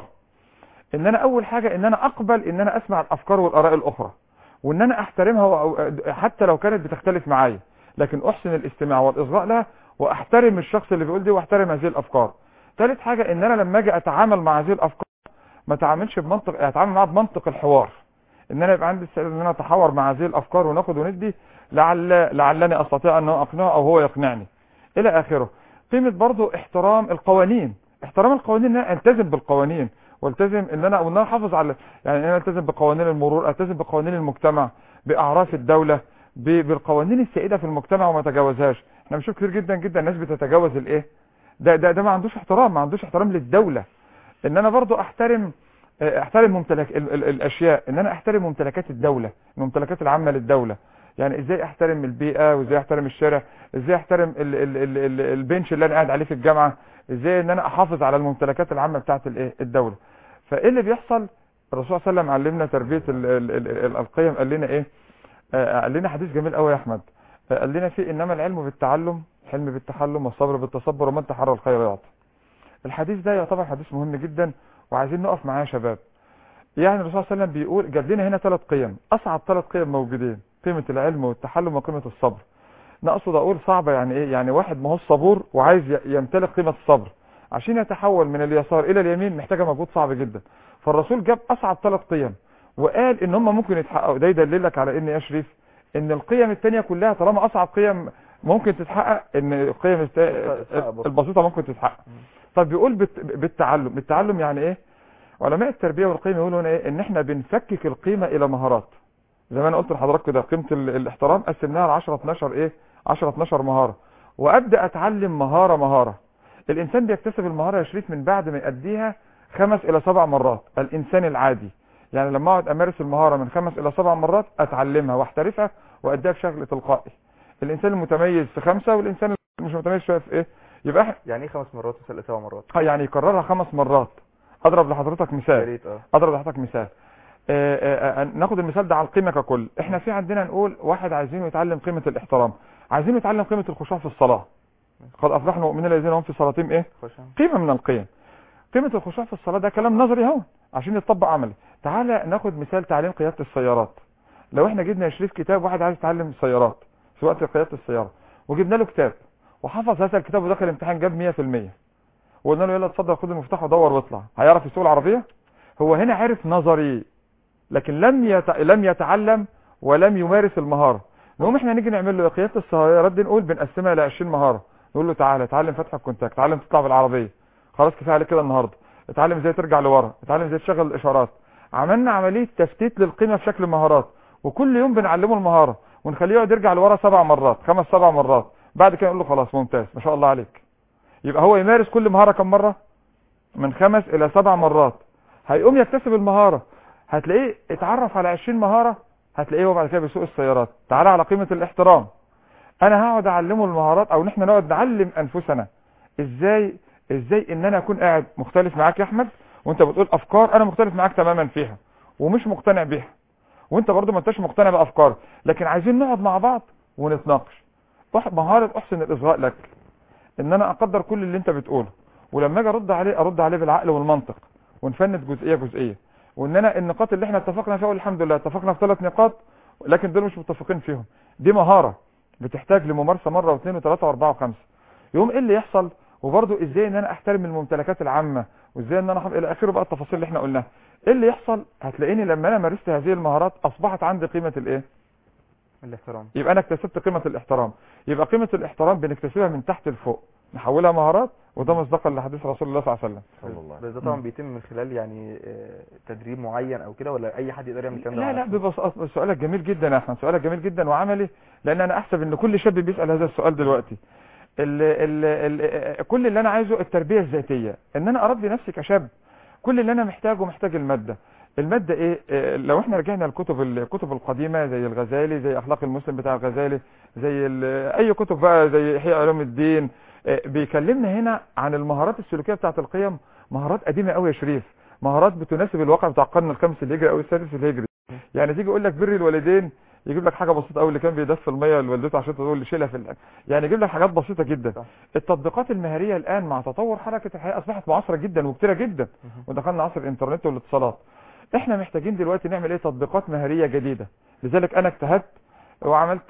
ان انا اول حاجه ان انا اقبل ان انا اسمع الافكار والاراء الاخرى، وان انا احترمها حتى لو كانت بتختلف معايا، لكن احسن الاستماع والاصغاء لها، واحترم الشخص اللي بيقول دي واحترم هذه الافكار. ثالث حاجه ان انا لما اجي اتعامل مع هذه الافكار ما اتعاملش بمنطق، اتعامل معاها بمنطق الحوار، ان انا يبقى عندي استعداد ان انا اتحاور مع هذه الافكار وناخد وندي لعل لعلني استطيع ان اقنعه او هو يقنعني الى اخره. قيمه برضو احترام القوانين. احترام القوانين ان انا التزم بالقوانين، والتزم ان انا وان انا احافظ على، يعني ان انا التزم بقوانين المرور، التزم بقوانين المجتمع، باعراف الدوله، بالقوانين السائده في المجتمع وما اتجاوزهاش. احنا بنشوف كتير جدا جدا ناس بتتجاوز الايه ده ده ده ما عندوش احترام، ما عندوش احترام للدوله. ان انا برضو احترم احترم ممتلك ال ال الاشياء، ان انا احترم ممتلكات الدوله، الممتلكات العامه للدوله. يعني ازاي احترم البيئه، وازاي احترم الشارع، ازاي احترم ال ال ال ال البنش اللي انا قاعد عليه في الجامعه، ازاي ان انا احافظ على الممتلكات العامه بتاعه الايه الدوله. فايه اللي بيحصل؟ الرسول صلى الله عليه وسلم علمنا تربيه ال ال ال القيم. قال لنا ايه؟ آه قال لنا حديث جميل قوي يا احمد. آه قال لنا فيه انما العلم بالتعلم، حلم بالتحلم، والصبر بالتصبر، ومن تحرى الخير يعطي. الحديث ده يعتبر حديث مهم جدا وعايزين نقف معاه يا شباب. يعني الرسول صلى الله عليه وسلم بيقول جاب لنا هنا ثلاث قيم، اصعب ثلاث قيم موجودين، قيمه العلم والتحلم وقيمه الصبر. انا اقصد اقول صعبه يعني ايه؟ يعني واحد ما هو صبور وعايز يمتلك قيمه الصبر، عشان يتحول من اليسار الى اليمين محتاجه مجهود صعب جدا. فالرسول جاب اصعب ثلاث قيم وقال ان هم ممكن يتحققوا. ده يدللك على ان يا شريف ان القيم الثانيه كلها طالما اصعب قيم ممكن تتحقق، ان القيم البسيطه ممكن تتحقق. طب بيقول بالتعلم، بالتعلم يعني ايه؟ علماء التربيه والقيم يقولوا هنا ايه؟ ان احنا بنفكك القيمه الى مهارات. زي ما انا قلت لحضرتك كده، قيمه الاحترام قسمناها ل عشرة اتناشر ايه؟ عشرة اتناشر مهاره، وابدا اتعلم مهاره مهاره. الانسان بيكتسب المهاره يا شريف من بعد ما يأديها خمس الى سبع مرات. الانسان العادي يعني لما اقعد امارس المهاره من خمس الى سبع مرات اتعلمها واحترفها واديها بشكل تلقائي. الانسان المتميز في خمسه، والانسان مش متميز شويه في ايه؟ يبقى احنا يعني ايه خمس مرات ولا سبع مرات؟ اه يعني يكررها خمس مرات. اضرب لحضرتك مثال. يا ريت اه اضرب لحضرتك مثال. آآ آآ ناخد المثال ده على القيمه ككل. احنا في عندنا نقول واحد عايزينه يتعلم قيمه الاحترام، عايزينه يتعلم قيمه الخشوع في الصلاه. قد افلح المؤمنين الذين هم في صلاتهم ايه؟ قيمه من القيم. قيمه الخشوع في الصلاه ده كلام نظري اهو عشان يتطبق عملي. تعالى ناخد مثال تعليم قياده السيارات. لو احنا جبنا يا شريف كتاب واحد عايز يتعلم سيارات، سواقه قياده السياره، وجبنا له كتاب وحفظ هذا الكتاب ودخل الامتحان جاب مية في المية، وقلنا له يلا اتفضل خد المفتاح ودور واطلع، هيعرف يسوق العربيه؟ هو هنا عرف نظري لكن لم يت... لم يتعلم ولم يمارس المهاره. نقوم احنا نيجي نعمل له قياده السيارات دي، نقول بنقسمها ل عشرين مهاره، نقول له تعالى اتعلم فتح الكونتاكت، اتعلم تطلع بالعربيه، خلاص كفايه عليك كده النهارده، اتعلم ازاي ترجع لورا، اتعلم ازاي تشغل الاشارات. عملنا عمليه تفتيت للقيمه في شكل مهارات، وكل يوم بنعلمه المهاره ونخليه يقعد يرجع لورا سبع مرات، خمس سبع مرات، بعد كده نقول له خلاص ممتاز ما شاء الله عليك. يبقى هو يمارس كل مهاره كم مره؟ من خمس الى سبع مرات. هيقوم يكتسب المهاره، هتلاقيه اتعرف على عشرين مهاره، هتلاقيه هو بعد كده بيسوق السيارات. تعالى على قيمه الاحترام، انا هقعد اعلمه المهارات او نحن نقعد نعلم انفسنا ازاي ازاي ان انا اكون قاعد مختلف معاك يا احمد وانت بتقول افكار انا مختلف معاك تماما فيها ومش مقتنع بيها، وانت برضو ما انتش مقتنع بافكار، لكن عايزين نقعد مع بعض ونتناقش. مهاره احسن الاصغاء لك، ان انا اقدر كل اللي انت بتقوله، ولما اجي ارد عليه ارد عليه بالعقل والمنطق ونفند جزئيه جزئيه، وان انا النقاط اللي احنا اتفقنا فيها والحمد لله اتفقنا في ثلاث نقاط لكن دول مش متفقين فيهم. دي مهاره بتحتاج لممارسه مره واثنين وثلاثه واربعه وخمسه. يوم ايه اللي يحصل؟ وبرضه ازاي ان انا احترم الممتلكات العامه، وازاي ان انا حم... الى اخره بقى التفاصيل اللي احنا قلناها. ايه اللي يحصل؟ هتلاقيني لما انا مارست هذه المهارات اصبحت عندي قيمه الايه؟ الاحترام. يبقى انا اكتسبت قيمه الاحترام. يبقى قيمه الاحترام بنكتسبها من تحت لفوق، نحولها مهارات، وده مصداقا لحديث رسول الله صلى الله عليه وسلم. صلى الله عليه بس ده وسلم. طبعا بيتم من خلال يعني تدريب معين او كده، ولا اي حد يقدر يعمل الكلام ده؟ لا لا ببساطه. سؤالك جميل جدا يا احمد، سؤالك جميل جدا وعملي، لان انا احسب ان كل شاب بيسال هذا السؤال دلوقتي. ال ال ال كل اللي انا عايزه التربيه الذاتيه، ان انا اربي نفسي كشاب. كل اللي انا محتاجه محتاج الماده. الماده ايه؟ إيه لو احنا رجعنا للكتب الكتب القديمه زي الغزالي، زي اخلاق المسلم بتاع الغزالي، زي اي كتب بقى زي احياء علوم الدين، إيه بيكلمنا هنا عن المهارات السلوكيه بتاعه القيم. مهارات قديمه قوي يا شريف، مهارات بتناسب الواقع بتاع القرن الخامس الهجري او السادس الهجري. يعني تيجي يقول لك بر الوالدين، يجيب لك حاجه بسيطه قوي، اللي كان بيدفي الميه لوالدته عشان تقول يشيلها في الأكل. يعني يجيب لك حاجات بسيطه جدا. التطبيقات المهاريه الان مع تطور حركه الحياه اصبحت معاصره جدا وكتيره جدا، ودخلنا عصر الانترنت والاتصالات. احنا محتاجين دلوقتي نعمل ايه؟ تطبيقات مهاريه جديده. لذلك انا اجتهدت وعملت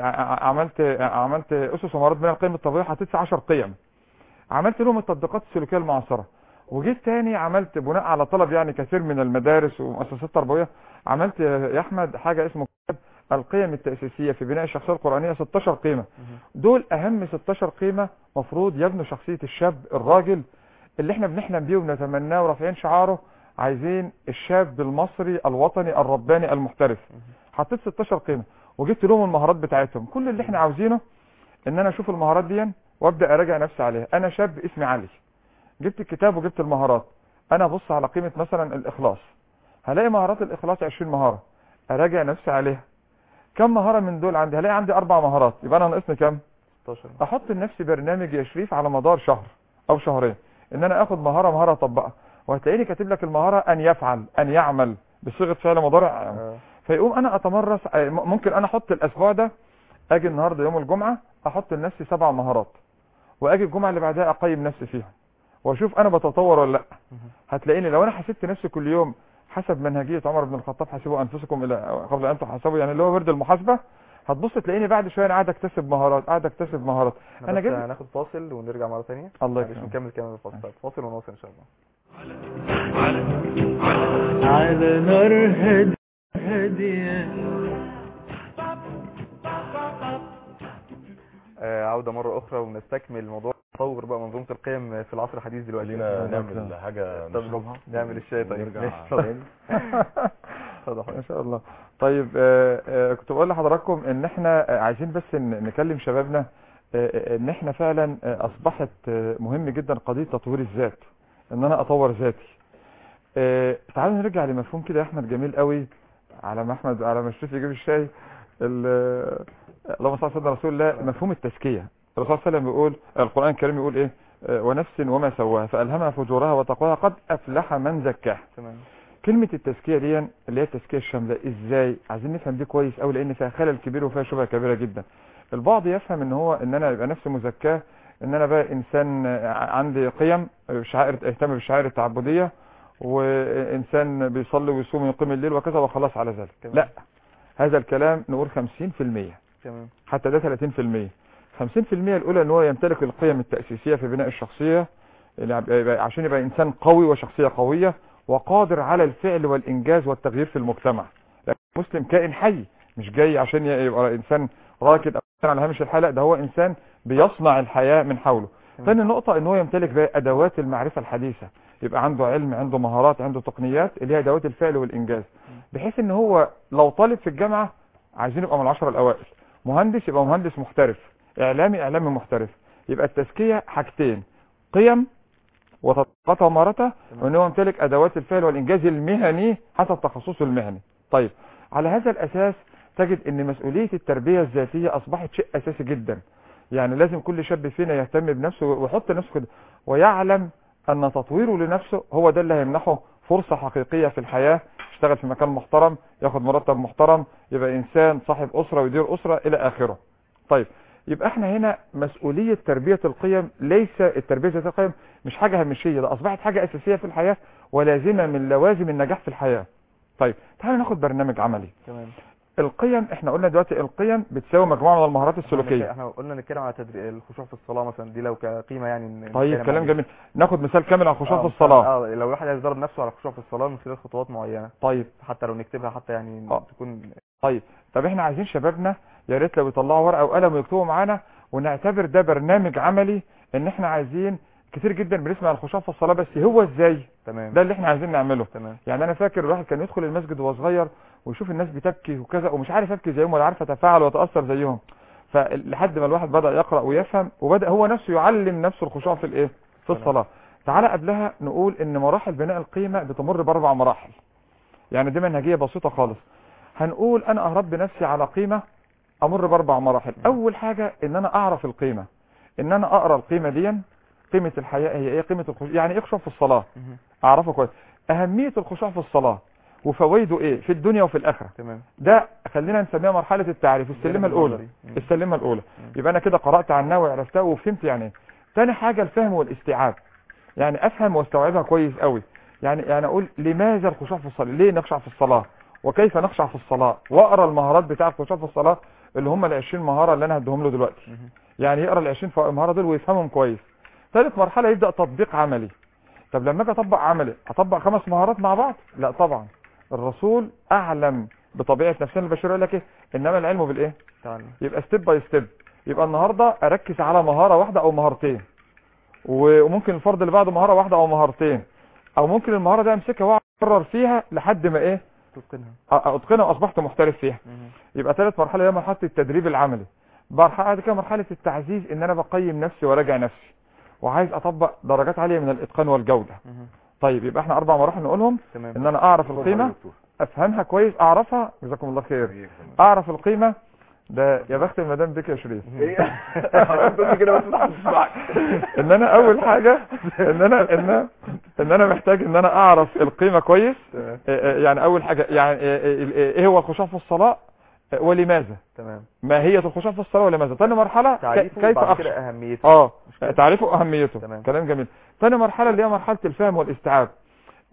عملت عملت اسس ومهارات من القيم الطبيعيه، حطيت عشر قيم، عملت لهم التطبيقات السلوكيه المعاصره. وجيت تاني عملت بناء على طلب يعني كثير من المدارس ومؤسسات تربويه، عملت يا احمد حاجه اسمه القيم التأسيسية في بناء الشخصية القرآنية، ستاشر قيمة. دول أهم ستاشر قيمة مفروض يبنوا شخصية الشاب الراجل اللي احنا بنحلم بيه ونتمناه ورافعين شعاره، عايزين الشاب المصري الوطني الرباني المحترف. حطيت ستاشر قيمة وجبت لهم المهارات بتاعتهم. كل اللي احنا عاوزينه ان انا اشوف المهارات دي وابدا اراجع نفسي عليها. انا شاب اسمي علي، جبت الكتاب وجبت المهارات، انا ابص على قيمة مثلا الاخلاص، هلاقي مهارات الاخلاص عشرين مهارة، اراجع نفسي عليها. كم مهارة من دول عندي؟ هلاقي عندي اربع مهارات، يبقى انا ناقصني كم؟ ستاشر. احط لنفسي برنامج يا شريف على مدار شهر او شهرين ان انا اخد مهارة مهارة اطبقها، وهتلاقيني كاتب لك المهارة ان يفعل، ان يعمل بصيغة فعل مضارع. آه. فيقوم انا اتمرس. ممكن انا احط الاسبوع ده، اجي النهارده يوم الجمعة احط لنفسي سبع مهارات، واجي الجمعة اللي بعدها اقيم نفسي فيها واشوف انا بتطور ولا لا. هتلاقيني لو انا حسبت نفسي كل يوم حسب منهجيه عمر بن الخطاب حاسبوا انفسكم الى قبل ان تحاسبوا، يعني اللي هو ورد المحاسبه. هتبص تلاقيني بعد شويه انا قاعد اكتسب مهارات قاعد اكتسب مهارات. انا جاي هناخد فاصل ونرجع مره ثانيه. الله يكرمك نكمل كلام الفاصل. طيب فاصل ونواصل ان شاء الله. على نار هادية. آه عودة مرة أخرى ونستكمل موضوع تطور بقى منظومة القيم في العصر الحديث دلوقتي. خلينا نعمل حاجة نشربها، نعمل الشاي. طيب نرجع تاني. ان شاء الله. طيب آه آه كنت بقول لحضراتكم ان احنا عايزين بس نكلم شبابنا آه ان احنا فعلا آه اصبحت آه مهم جدا قضية تطوير الذات، ان انا اطور ذاتي. آه تعالوا نرجع لمفهوم كده يا احمد جميل قوي، على ما احمد على ما شريف يجيب الشاي. اللهم صل على سيدنا رسول الله. مفهوم التزكية، الرسول صلى الله عليه وسلم بيقول، القرآن الكريم يقول ايه؟ آه ونفس وما سواها فألهمها فجورها وتقواها قد أفلح من زكاها. تمام. كلمة التزكية دي اللي هي التزكية الشاملة، ازاي؟ عايزين نفهم دي كويس قوي، لان فيها خلل كبير وفيها شبهة كبيرة جدا. البعض يفهم ان هو ان انا يبقى نفسي مزكاه، ان انا بقى انسان عندي قيم، شعائر اهتم بالشعائر التعبدية، وانسان بيصلي ويصوم ويقيم الليل وكذا وخلاص على ذلك. تمام. لا، هذا الكلام نقول خمسين في المية. تمام. حتى ده ثلاثين في المية. خمسين في المية الاولى ان هو يمتلك القيم التأسيسية في بناء الشخصية عشان يبقى انسان قوي وشخصية قوية وقادر على الفعل والإنجاز والتغيير في المجتمع. لكن المسلم كائن حي، مش جاي عشان يبقى إنسان راكد أو على هامش الحياة، ده هو إنسان بيصنع الحياة من حوله. ثاني نقطة إن هو يمتلك بقى أدوات المعرفة الحديثة، يبقى عنده علم، عنده مهارات، عنده تقنيات اللي هي أدوات الفعل والإنجاز، بحيث إن هو لو طالب في الجامعة عايزين يبقى من العشرة الأوائل، مهندس يبقى مهندس محترف، إعلامي إعلامي محترف. يبقى التزكية حاجتين، قيم وتطبيقاتها ومهاراتها، وان هو يمتلك ادوات الفعل والانجاز المهني حسب تخصصه المهني. طيب على هذا الاساس تجد ان مسؤولية التربية الذاتية اصبحت شيء اساسي جدا. يعني لازم كل شاب فينا يهتم بنفسه ويحط نفسه كده، ويعلم ان تطويره لنفسه هو ده اللي هيمنحه فرصة حقيقية في الحياة، يشتغل في مكان محترم، ياخد مرتب محترم، يبقى انسان صاحب اسرة ويدير اسرة الى اخره. طيب يبقى احنا هنا مسؤولية تربية القيم، ليس التربية ذات القيم مش حاجة هامشية، ده اصبحت حاجة اساسية في الحياة ولازمة من لوازم النجاح في الحياة. طيب تعالوا ناخد برنامج عملي. تمام. القيم احنا قلنا دلوقتي القيم بتساوي مجموعة من المهارات السلوكية. احنا قلنا نتكلم على تدريب الخشوع في الصلاة مثلا، دي لو كقيمة يعني. طيب كلام جميل، ناخد مثال كامل على الخشوع في الصلاة. اه لو الواحد عايز يدرب نفسه على الخشوع في الصلاة من خلال خطوات معينة. طيب حتى لو نكتبها حتى يعني آه. تكون. طيب طب احنا عايزين شبابنا يا ريت لو يطلعوا ورقة وقلم ويكتبوا معانا، ونعتبر ده برنامج عملي، ان احنا عايزين كتير جدا بنسمع الخشوع في الصلاة بس هو ازاي؟ تمام. ده اللي احنا عايزين نعمله. تمام. يعني انا فاكر الواحد كان يدخل المسجد وهو صغير ويشوف الناس بتبكي وكذا ومش عارف ابكي زيهم ولا عارف اتفاعل واتاثر زيهم، فلحد ما الواحد بدا يقرا ويفهم وبدا هو نفسه يعلم نفسه الخشوع في الايه؟ في الصلاة. تعالى قبلها نقول ان مراحل بناء القيمة بتمر باربع مراحل، يعني دي منهجية بسيطة خالص. هنقول انا اربي نفسي على قيمة، امر باربع مراحل. اول حاجة ان انا اعرف القيمة، ان انا اقرا القيمة دي، قيمة الحياة هي ايه، قيمة الخشوع يعني ايه خشوع في الصلاة، اعرفه كويس، اهمية الخشوع في الصلاة وفوائده ايه في الدنيا وفي الاخرة. تمام. ده خلينا نسميها مرحلة التعريف، السلمة الاولى. السلمة الاولى يبقى انا كده قرأت عنها وعرفتها وفهمت يعني ايه. تاني حاجة الفهم والاستيعاب، يعني افهم واستوعبها كويس قوي، يعني يعني اقول لماذا الخشوع في الصلاة، ليه نخشع في الصلاة وكيف نخشع في الصلاة، واقرا المهارات بتاعه الخشوع في الصلاة اللي هم ال عشرين مهارة اللي انا هديهم له دلوقتي. يعني يقرا ال عشرين مهارة دول ويفهمهم كويس. ثالث مرحلة يبدأ تطبيق عملي. طب لما اجي اطبق عملي اطبق خمس مهارات مع بعض؟ لا طبعا، الرسول اعلم بطبيعة نفسنا البشرية يقول لك ايه، انما العلم بالايه؟ تعلم. يبقى ستيب باي ستيب. يبقى النهارده اركز على مهارة واحدة او مهارتين، وممكن الفرد اللي بعده مهارة واحدة او مهارتين، او ممكن المهارة دي امسكها واقرر فيها لحد ما ايه؟ تتقنها. اتقنها واصبحت محترف فيها. يبقى ثالث مرحلة هي مرحلة التدريب العملي. بعد كده مرحلة التعزيز، ان انا بقيم نفسي وراجع نفسي وعايز اطبق درجات عالية من الاتقان والجودة. طيب يبقى احنا اربع مراحل نقولهم. تمام. ان انا اعرف القيمة، افهمها كويس، اعرفها، جزاكم الله خير، اعرف القيمة. ده يا بخت المدام بك يا شريف. كده بس تسمعك. ان انا اول حاجة ان انا ان ان انا محتاج ان انا اعرف القيمة كويس. يعني اول حاجة يعني ايه هو الخشوع في الصلاة ولماذا. تمام. ماهية الخشوع في الصلاة ولماذا. ثاني مرحلة كيف اخشى، اهميته. اه تعريفه واهميته. تمام. كلام جميل. ثاني مرحلة اللي هي مرحلة الفهم والاستيعاب،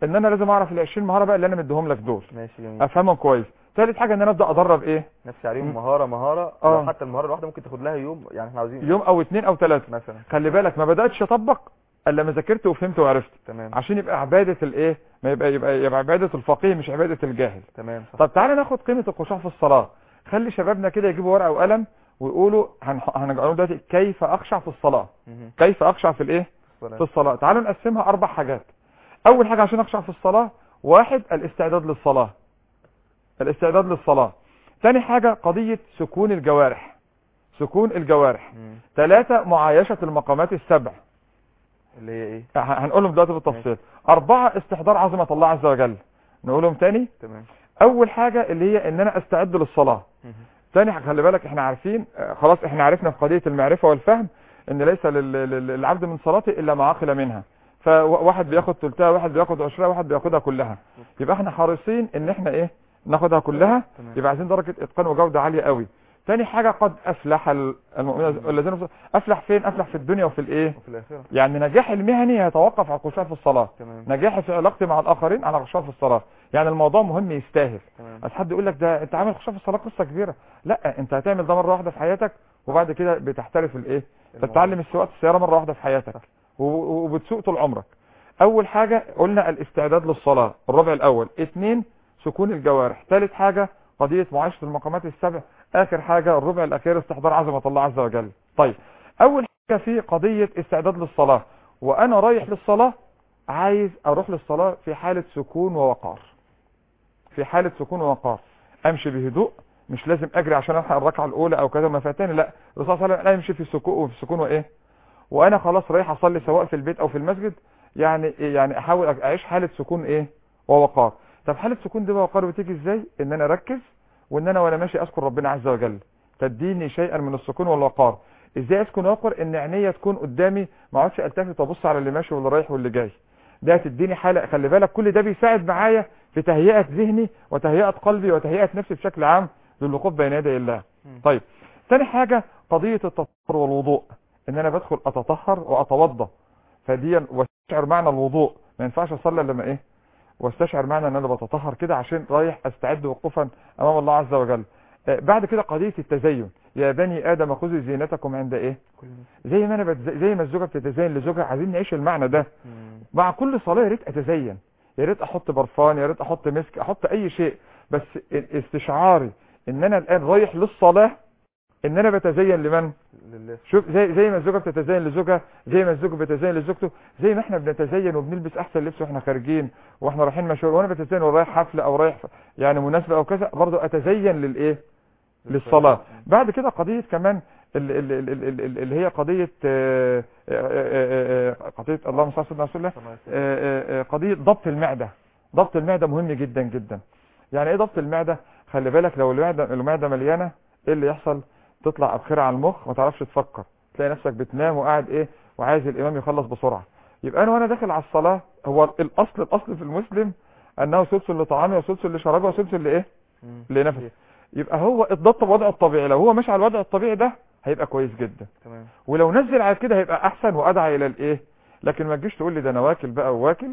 ان انا لازم اعرف ال عشرين مهاره بقى اللي انا مديهم لك دول، ماشي جميل. افهمهم كويس. ثالث حاجه ان انا ابدا ادرب ايه نفسي عليهم مهاره مهاره آه. لو حتى المهاره الواحده ممكن تاخد لها يوم، يعني احنا عاوزين يوم او اتنين او تلاته مثلا. خلي بالك ما بداتش اطبق الا لما ذاكرت وفهمت وعرفت، تمام عشان يبقى عباده الايه، ما يبقى يبقى يبقى عباده الفقيه مش عباده الجاهل. تمام صح. طب تعالى ناخد قيمه الخشوع في الصلاه. خلي شبابنا كده يجيبوا ورقه وقلم ويقولوا هنح- هنقول دلوقتي كيف اخشع في الصلاه. مهم. كيف اخشع في الايه الصلاة. في الصلاه. تعالوا نقسمها اربع حاجات. اول حاجه عشان اخشع في الصلاه، واحد الاستعداد للصلاه، الاستعداد للصلاه. ثاني حاجه قضيه سكون الجوارح، سكون الجوارح. مم. ثلاثه معايشه المقامات السبع، اللي هي ايه؟ ه- هنقولهم دلوقتي بالتفصيل. أربعة استحضار عظمة الله عز وجل. نقولهم تاني. تمام. أول حاجة اللي هي إن أنا أستعد للصلاة. مهم. تاني حاجة خلي بالك إحنا عارفين آه، خلاص إحنا عرفنا في قضية المعرفة والفهم إن ليس لل- لل- للعبد من صلاته إلا ما عقل منها. فواحد بياخد ثلثها، واحد بياخد عشرها، واحد بياخدها كلها. يبقى إحنا حريصين إن إحنا إيه ناخدها كلها. تمام. يبقى عايزين درجة إتقان وجودة عالية قوي. تاني حاجة قد أفلح ال- المؤمنون الذين أفلح فين؟ أفلح في الدنيا وفي الإيه؟ وفي الاخره. يعني نجاح المهني يتوقف على الخشوع في الصلاة. تمام. نجاحي في علاقتي مع الآخرين على الخشوع في الصلاة. يعني الموضوع مهم يستاهل. تمام. بس حد يقول لك ده انت عامل خشوع في الصلاة قصة كبيرة. لا، انت هتعمل ده مرة واحدة في حياتك وبعد كده بتحترف الايه؟ بتتعلم السواقة السيارة مرة واحدة في حياتك و- و- وبتسوق طول عمرك. اول حاجة قلنا الاستعداد للصلاة الربع الاول. اتنين سكون الجوارح. ثالث حاجة قضية معايشة المقامات السبع. اخر حاجة الربع الاخير استحضار عظمة الله عز وجل. طيب اول حاجة في قضية استعداد للصلاة، وانا رايح للصلاة عايز اروح للصلاة في حالة سكون ووقار، في حالة سكون ووقار. امشي بهدوء، مش لازم اجري عشان الحق الركعة الاولى او كذا ما فاتني، لا الرسول صلى الله عليه وسلم امشي في سكون وفي سكون وايه، وانا خلاص رايح اصلي سواء في البيت او في المسجد، يعني يعني احاول اعيش حالة سكون ايه ووقار. طب حالة سكون دي ووقار بتيجي ازاي؟ ان انا اركز وان انا وانا ماشي اذكر ربنا عز وجل، تديني شيئا من السكون والوقار. ازاي اسكن واقر؟ ان عينيا تكون قدامي، ما اقعدش التفت وابص على اللي ماشي واللي رايح واللي جاي. ده تديني حالة. خلي بالك كل ده بيساعد معايا في تهيئة ذهني وتهيئة قلبي وتهيئة نفسي بشكل عام للوقوف بين يدي الله. طيب ثاني حاجة قضية التطهر والوضوء، ان انا بدخل اتطهر واتوضى. فدي واستشعر معنى الوضوء، ما ينفعش اصلي الا لما ايه واستشعر معنى ان انا بتطهر كده عشان رايح استعد وقوفا امام الله عز وجل. آه بعد كده قضية التزين. يا بني ادم خذوا زينتكم عند ايه؟ زي ما انا بتز... زي ما الزوجه بتتزين لزوجها، عايزين نعيش المعنى ده. مع كل صلاه يا ريت اتزين، يا ريت احط برفان، يا ريت احط مسك، احط اي شيء، بس استشعاري ان انا الان رايح للصلاه ان انا بتزين لمن؟ لله. شوف زي زي ما الزوجه بتتزين لزوجها، زي ما الزوج بيتزين لزوجته، زي ما احنا بنتزين وبنلبس احسن لبس واحنا خارجين واحنا رايحين مشوار، وانا بتزين ورايح حفله او رايح يعني مناسبه او كذا، برضه اتزين للايه؟ للصلاه. بعد كده قضيه كمان اللي, اللي, اللي هي قضيه آه، آه، آه، قضيه اللهم صل على سيدنا رسول الله، قضيه ضبط المعده. ضبط المعده مهم جدا جدا. يعني ايه ضبط المعده؟ خلي بالك لو المعده المعده مليانه ايه اللي يحصل؟ تطلع ابخره على المخ ما تعرفش تفكر، تلاقي نفسك بتنام وقاعد ايه وعايز الامام يخلص بسرعه. يبقى انا وانا داخل على الصلاه، هو الاصل الاصل في المسلم انه سدس لطعامه وسدس لشرابه وسدس لايه؟ لنفسه. يبقى هو الضبط بوضعه الطبيعي، لو هو ماشي على الوضع الطبيعي ده هيبقى كويس جدا. تمام. ولو نزل على كده هيبقى احسن وادعى الى الايه. لكن ما تجيش تقول لي ده انا واكل بقى وواكل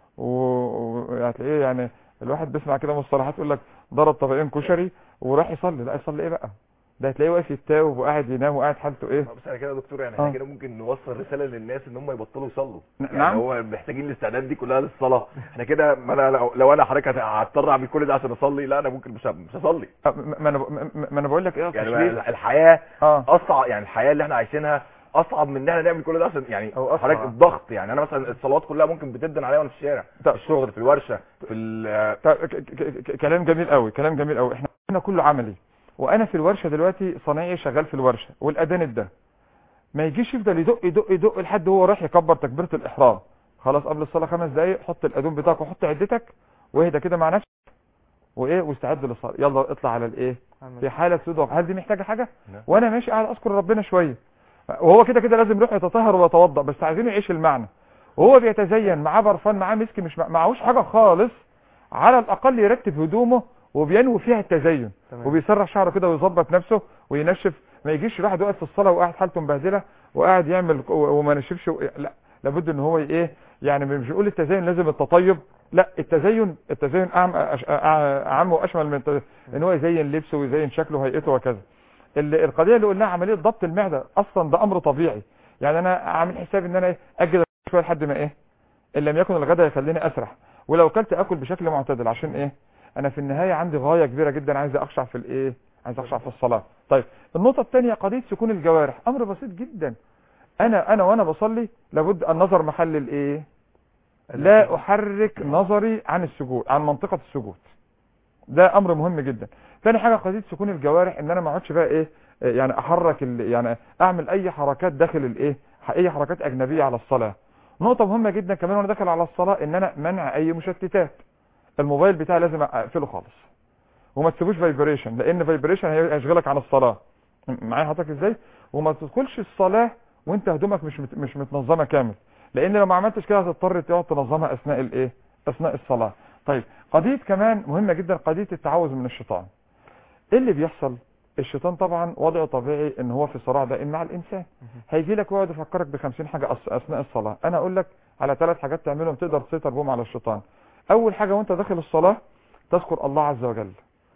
وهتلاقيه يعني الواحد بيسمع كده مصطلحات يقول لك ضرب طبقين كشري وراح يصلي. لا يصلي ايه بقى؟ ده هتلاقيه واقف يتاوب وقاعد ينام وقاعد حالته ايه. بس انا كده يا دكتور يعني آه. احنا كده ممكن نوصل رساله للناس ان هم يبطلوا يصلوا. يعني نعم. هو محتاجين الاستعداد دي كلها للصلاه. احنا كده ما انا لو, لو انا حضرتك هضطر اعمل كل ده عشان اصلي، لا انا ممكن مش مش هصلي. آه، ما انا ما انا بقول لك ايه يعني التشريع. الحياه اه اصعب، يعني الحياه اللي احنا عايشينها اصعب من ان احنا نعمل كل ده عشان يعني أو أسرع. حضرتك الضغط. يعني انا مثلا الصلوات كلها ممكن بتدن عليا وانا في الشارع، طب. في الشغل، في الورشه، في ال- طيب ك- ك- ك- كلام جميل قوي، كلام جميل قوي. احنا هنا كله عملي، وانا في الورشه دلوقتي صنايعي شغال في الورشه، والاذان ده ما يجيش يفضل يدق يدق يدق لحد هو رايح يكبر تكبيره الاحرام. خلاص قبل الصلاه خمس دقائق حط الاذان بتاعك وحط عدتك واهدى كده مع نفسك وايه واستعد للصلاه. يلا اطلع على الايه في حاله سود. هل دي محتاجه حاجه؟ نعم. وانا ماشي قاعد اذكر ربنا شويه، وهو كده كده لازم يروح يتطهر ويتوضا، بس عايزين يعيش المعنى. وهو بيتزين معاه برفان معاه مسك مش مع- معهوش حاجه خالص، على الاقل يرتب هدومه وبينوي فيها التزين. تمام. وبيسرح شعره كده ويظبط نفسه وينشف. ما يجيش واحد واقف في الصلاه وقاعد حالته مبهدله وقاعد يعمل وما نشفش و... لا، لابد ان هو ايه يعني مش بيقول التزين لازم التطيب، لا، التزين التزين اعم أش- اعم واشمل من التزين. ان هو يزين لبسه ويزين شكله وهيئته وكذا. ال- القضيه اللي قلناها عمليه ضبط المعده اصلا ده امر طبيعي. يعني انا عامل حساب ان انا ايه اجل شويه لحد ما ايه ان لم يكن الغداء يخليني اسرح، ولو اكلت اكل بشكل معتدل. عشان ايه؟ انا في النهايه عندي غايه كبيره جدا، عايز اخشع في الايه عايز اخشع في الصلاه. طيب النقطه الثانيه قضيه سكون الجوارح، امر بسيط جدا. انا انا وانا بصلي لابد النظر محل الايه لا احرك نظري عن السجود، عن منطقه السجود. ده امر مهم جدا. ثاني حاجه قضيه سكون الجوارح، ان انا ما اقعدش بقى ايه يعني احرك يعني اعمل اي حركات داخل الايه اي حركات اجنبيه على الصلاه. نقطه مهمه جدا كمان وانا داخل على الصلاه، ان انا منع اي مشتتات. الموبايل بتاعي لازم اقفله خالص وما تسيبوش فايبريشن، لان فايبريشن هيشغلك عن الصلاه. معايا حضرتك ازاي؟ وما تدخلش الصلاه وانت هدومك مش مت... مش متنظمه كامل، لان لو ما عملتش كده هتضطر تقعد تنظمها اثناء الايه اثناء الصلاه. طيب قضيه كمان مهمه جدا، قضيه التعوذ من الشيطان. ايه اللي بيحصل؟ الشيطان طبعا وضعه طبيعي ان هو في صراع دائم مع الانسان، هيجي لك ويقعد يفكرك بخمسين حاجه أص... اثناء الصلاه. انا اقول لك على ثلاث حاجات تعملهم تقدر تسيطر بهم على الشيطان. اول حاجه وانت داخل الصلاه تذكر الله عز وجل.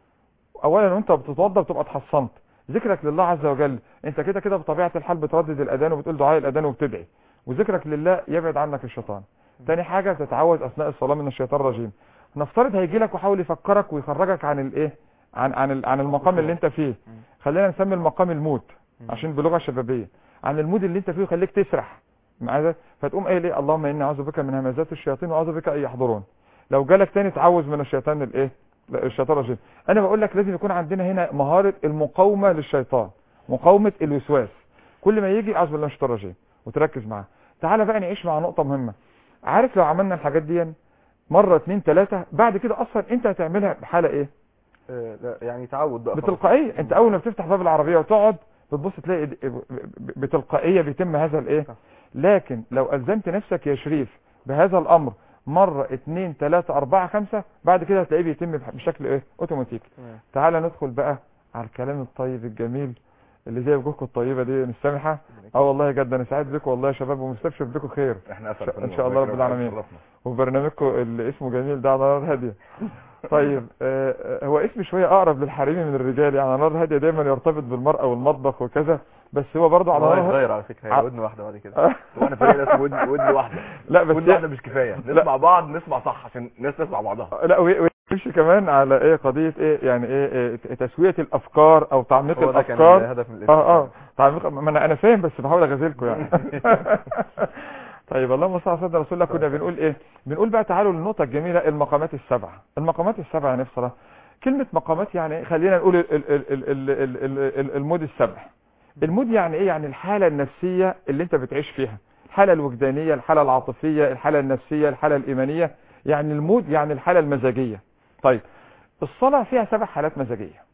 اولا وانت بتتوضا بتبقى اتحصنت، ذكرك لله عز وجل، انت كده كده بطبيعه الحال بتردد الاذان وبتقول دعاء الاذان وبتدعي، وذكرك لله يبعد عنك الشيطان. تاني حاجه تتعوذ اثناء الصلاه من الشيطان الرجيم. نفترض هيجي لك وحاول يفكرك ويخرجك عن الايه عن عن عن المقام اللي انت فيه، خلينا نسمي المقام الموت عشان بلغه شبابيه، عن المود اللي انت فيه يخليك تسرح معايا، فتقوم قايل ايه اللهم اني اعوذ بك من همزات الشياطين واعوذ بك ان يحضرون. لو جالك تاني تعوذ من الشيطان الايه الشيطان الرجيم. انا بقول لك لازم يكون عندنا هنا مهاره المقاومه للشيطان، مقاومه الوسواس. كل ما يجي اعوذ بالله من الشيطان الرجيم وتركز معاه. تعالى بقى نعيش مع نقطه مهمه. عارف لو عملنا الحاجات دي مره اتنين ثلاثه بعد كده اصلا انت هتعملها بحاله ايه آه، لا، يعني تعود بقى خلاص. بتلقائيه. انت اول ما بتفتح باب العربيه وتقعد بتبص تلاقي بتلقائيه بيتم هذا الايه. لكن لو الزمت نفسك يا شريف بهذا الامر مرة اتنين تلاتة اربعة خمسة بعد كده هتلاقيه بيتم بشكل ايه اوتوماتيكي. تعالى ندخل بقى على الكلام الطيب الجميل اللي زي وجوهكم الطيبة دي السامحة. اه والله بجد انا سعيد بكم والله يا شباب ومستبشر بكم خير. احنا اسف ان شاء الله رب العالمين. وبرنامجكم اللي اسمه جميل ده على نار هادية. طيب آه هو اسم شوية اقرب للحريمي من الرجال، يعني نار هادية دايما يرتبط بالمرأة والمطبخ وكذا، بس هو برضه على نار غير على فكرة هي ودن واحدة بعد كده. هو انا فريق اسمه ودن ودن واحدة. لا بس ودن واحدة مش كفاية، نسمع بعض نسمع صح عشان الناس تسمع بعضها. لا ويمشي كمان على ايه قضية ايه يعني ايه, إيه تسوية الافكار او تعميق هو ده الافكار. كان الهدف من الاسم. اه اه تعميق، ما انا انا فاهم بس بحاول اغازلكم يعني. طيب اللهم صل على سيدنا رسول الله. كنا بنقول ايه بنقول بقى تعالوا للنقطة الجميلة المقامات السبعة. المقامات السبعة يعني بصراحة كلمة مقامات يعني خلينا نقول ال ال ال ال ال ال المود السبع. المود يعني ايه؟ يعني الحالة النفسية اللي انت بتعيش فيها، الحالة الوجدانية، الحالة العاطفية، الحالة النفسية، الحالة الإيمانية. يعني المود يعني الحالة المزاجية. طيب الصلاة فيها سبع حالات مزاجية،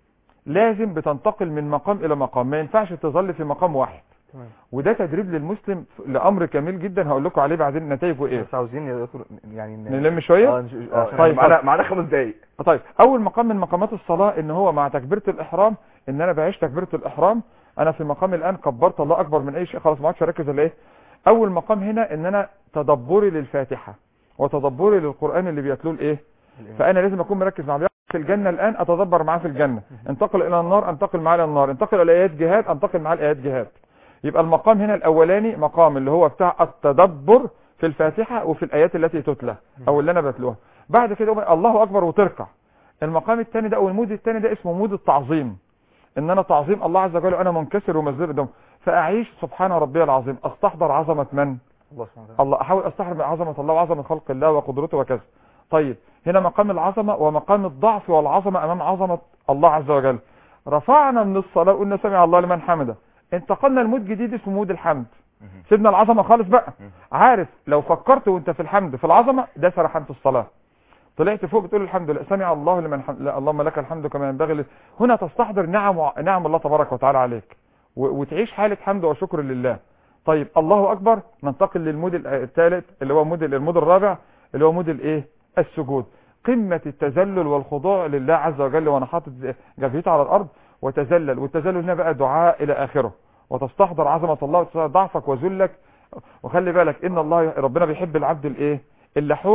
لازم بتنتقل من مقام إلى مقام، ما ينفعش تظل في مقام واحد. وده تدريب للمسلم لأمر كامل جدا هقول لكم عليه بعدين نتائجه ايه. بس عاوزين يا دكتور يعني نلم شوية. اه آه طيب معانا معانا خمس دقايق. طيب اول مقام من مقامات الصلاة ان هو مع تكبيرة الاحرام، ان انا بعيش تكبيرة الاحرام. انا في مقام الان كبرت الله اكبر من اي شيء، خلاص ما عادش اركز الا ايه. اول مقام هنا ان انا تدبري للفاتحة وتدبري للقرآن اللي بيتلوه الايه. فانا لازم اكون مركز مع في الجنة الان اتدبر معاه في الجنة، انتقل الى النار انتقل معاه الى النار، انتقل الى ايات جهاد انتقل معاه الايات جهاد. يبقى المقام هنا الاولاني مقام اللي هو بتاع التدبر في الفاتحة وفي الايات التي تتلى او اللي انا بتلوها. بعد كده الله اكبر وتركع. المقام الثاني ده او المود الثاني ده اسمه مود التعظيم، ان انا تعظيم الله عز وجل وانا منكسر ومزدر دم، فاعيش سبحان ربي العظيم، استحضر عظمة من الله سبحانه وتعالى. الله، احاول استحضر عظمة الله وعظمة خلق الله وقدرته وكذا. طيب هنا مقام العظمة ومقام الضعف والعظمة امام عظمة الله عز وجل. رفعنا من الصلاة قلنا سمع الله لمن حمده، انتقلنا لمود جديد اسمه مود الحمد. سيبنا العظمة خالص بقى. عارف لو فكرت وانت في الحمد في العظمة ده سرحان في الصلاة، طلعت فوق بتقول الحمد لله سمع الله لمن حمد، لا اللهم لك الحمد كما ينبغي ل... هنا تستحضر نعم و... نعم الله تبارك وتعالى عليك و... وتعيش حالة حمد وشكر لله. طيب الله اكبر. ننتقل للمود الثالث اللي هو مود المود الرابع اللي هو مود الايه السجود، قمة التذلل والخضوع لله عز وجل وانا حاطط جبهتي على الارض وتذلل. والتذلل هنا بقى دعاء الى اخره، وتستحضر عظمة الله وتستحضر ضعفك وذلك. وخلي بالك ان الله ربنا بيحب العبد الايه اللحوح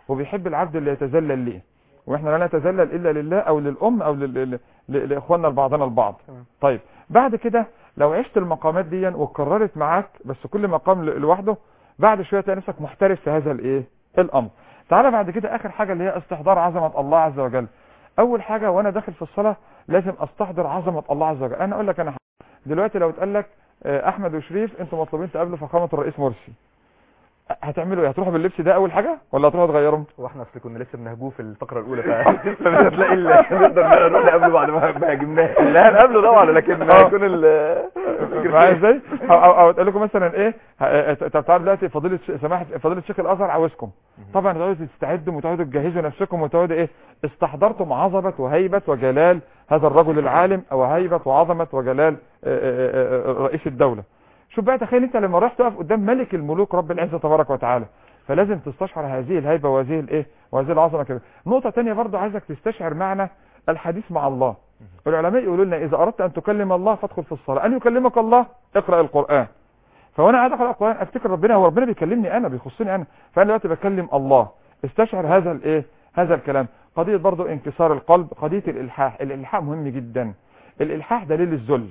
وبيحب العبد اللي يتذلل ليه، واحنا لا نتذلل الا لله او للام او لل- ل- لاخواننا لبعضنا البعض. تمام. طيب بعد كده لو عشت المقامات دي واتكررت معاك بس كل مقام ل- لوحده، بعد شويه تلاقي نفسك محترف في هذا الايه الامر. تعالى بعد كده اخر حاجه اللي هي استحضار عظمه الله عز وجل. اول حاجه وانا داخل في الصلاه لازم استحضر عظمه الله عز وجل. انا اقول لك انا دلوقتي لو اتقال لك آه، احمد وشريف انتوا مطلوبين تقابلوا فخامه الرئيس مرسي، هتعملوا ايه؟ هتروحوا باللبس ده اول حاجه ولا هتروحوا تغيروا؟ واحنا اصل كنا لسه بنهجوه في الفقره الاولى فمش هتلاقي اللي نقدر نروح نقابله بعد ما ما هاجمناه. لا هنقابله طبعا، لكن آه. هيكون ال معايا ازاي؟ او او, أو تقول لكم مثلا ايه ه- طب تعالوا دلوقتي فضيله ش- سماحه فضيله شيخ الازهر عاوزكم، طبعا تقعدوا تستعدوا وتقعدوا تجهزوا نفسكم وتقعدوا ايه استحضرتم عظمه وهيبه وجلال هذا الرجل العالم او هيبه وعظمه وجلال آه، آه، آه، رئيس الدوله. شوف بقى تخيل انت لما رحت تقف قدام ملك الملوك رب العزه تبارك وتعالى، فلازم تستشعر هذه الهيبه وهذه الايه وهذه العظمه كده. نقطه ثانيه برضو عايزك تستشعر معنى الحديث مع الله. العلماء يقولوا لنا اذا اردت ان تكلم الله فادخل في الصلاه، ان يكلمك الله اقرا القران. فوانا قاعد اقرا القران افتكر ربنا، هو ربنا بيكلمني انا بيخصني انا، فانا دلوقتي بكلم الله. استشعر هذا الايه هذا الكلام. قضيه برضو انكسار القلب، قضيه الالحاح. الالحاح مهم جدا. الالحاح دليل الذل.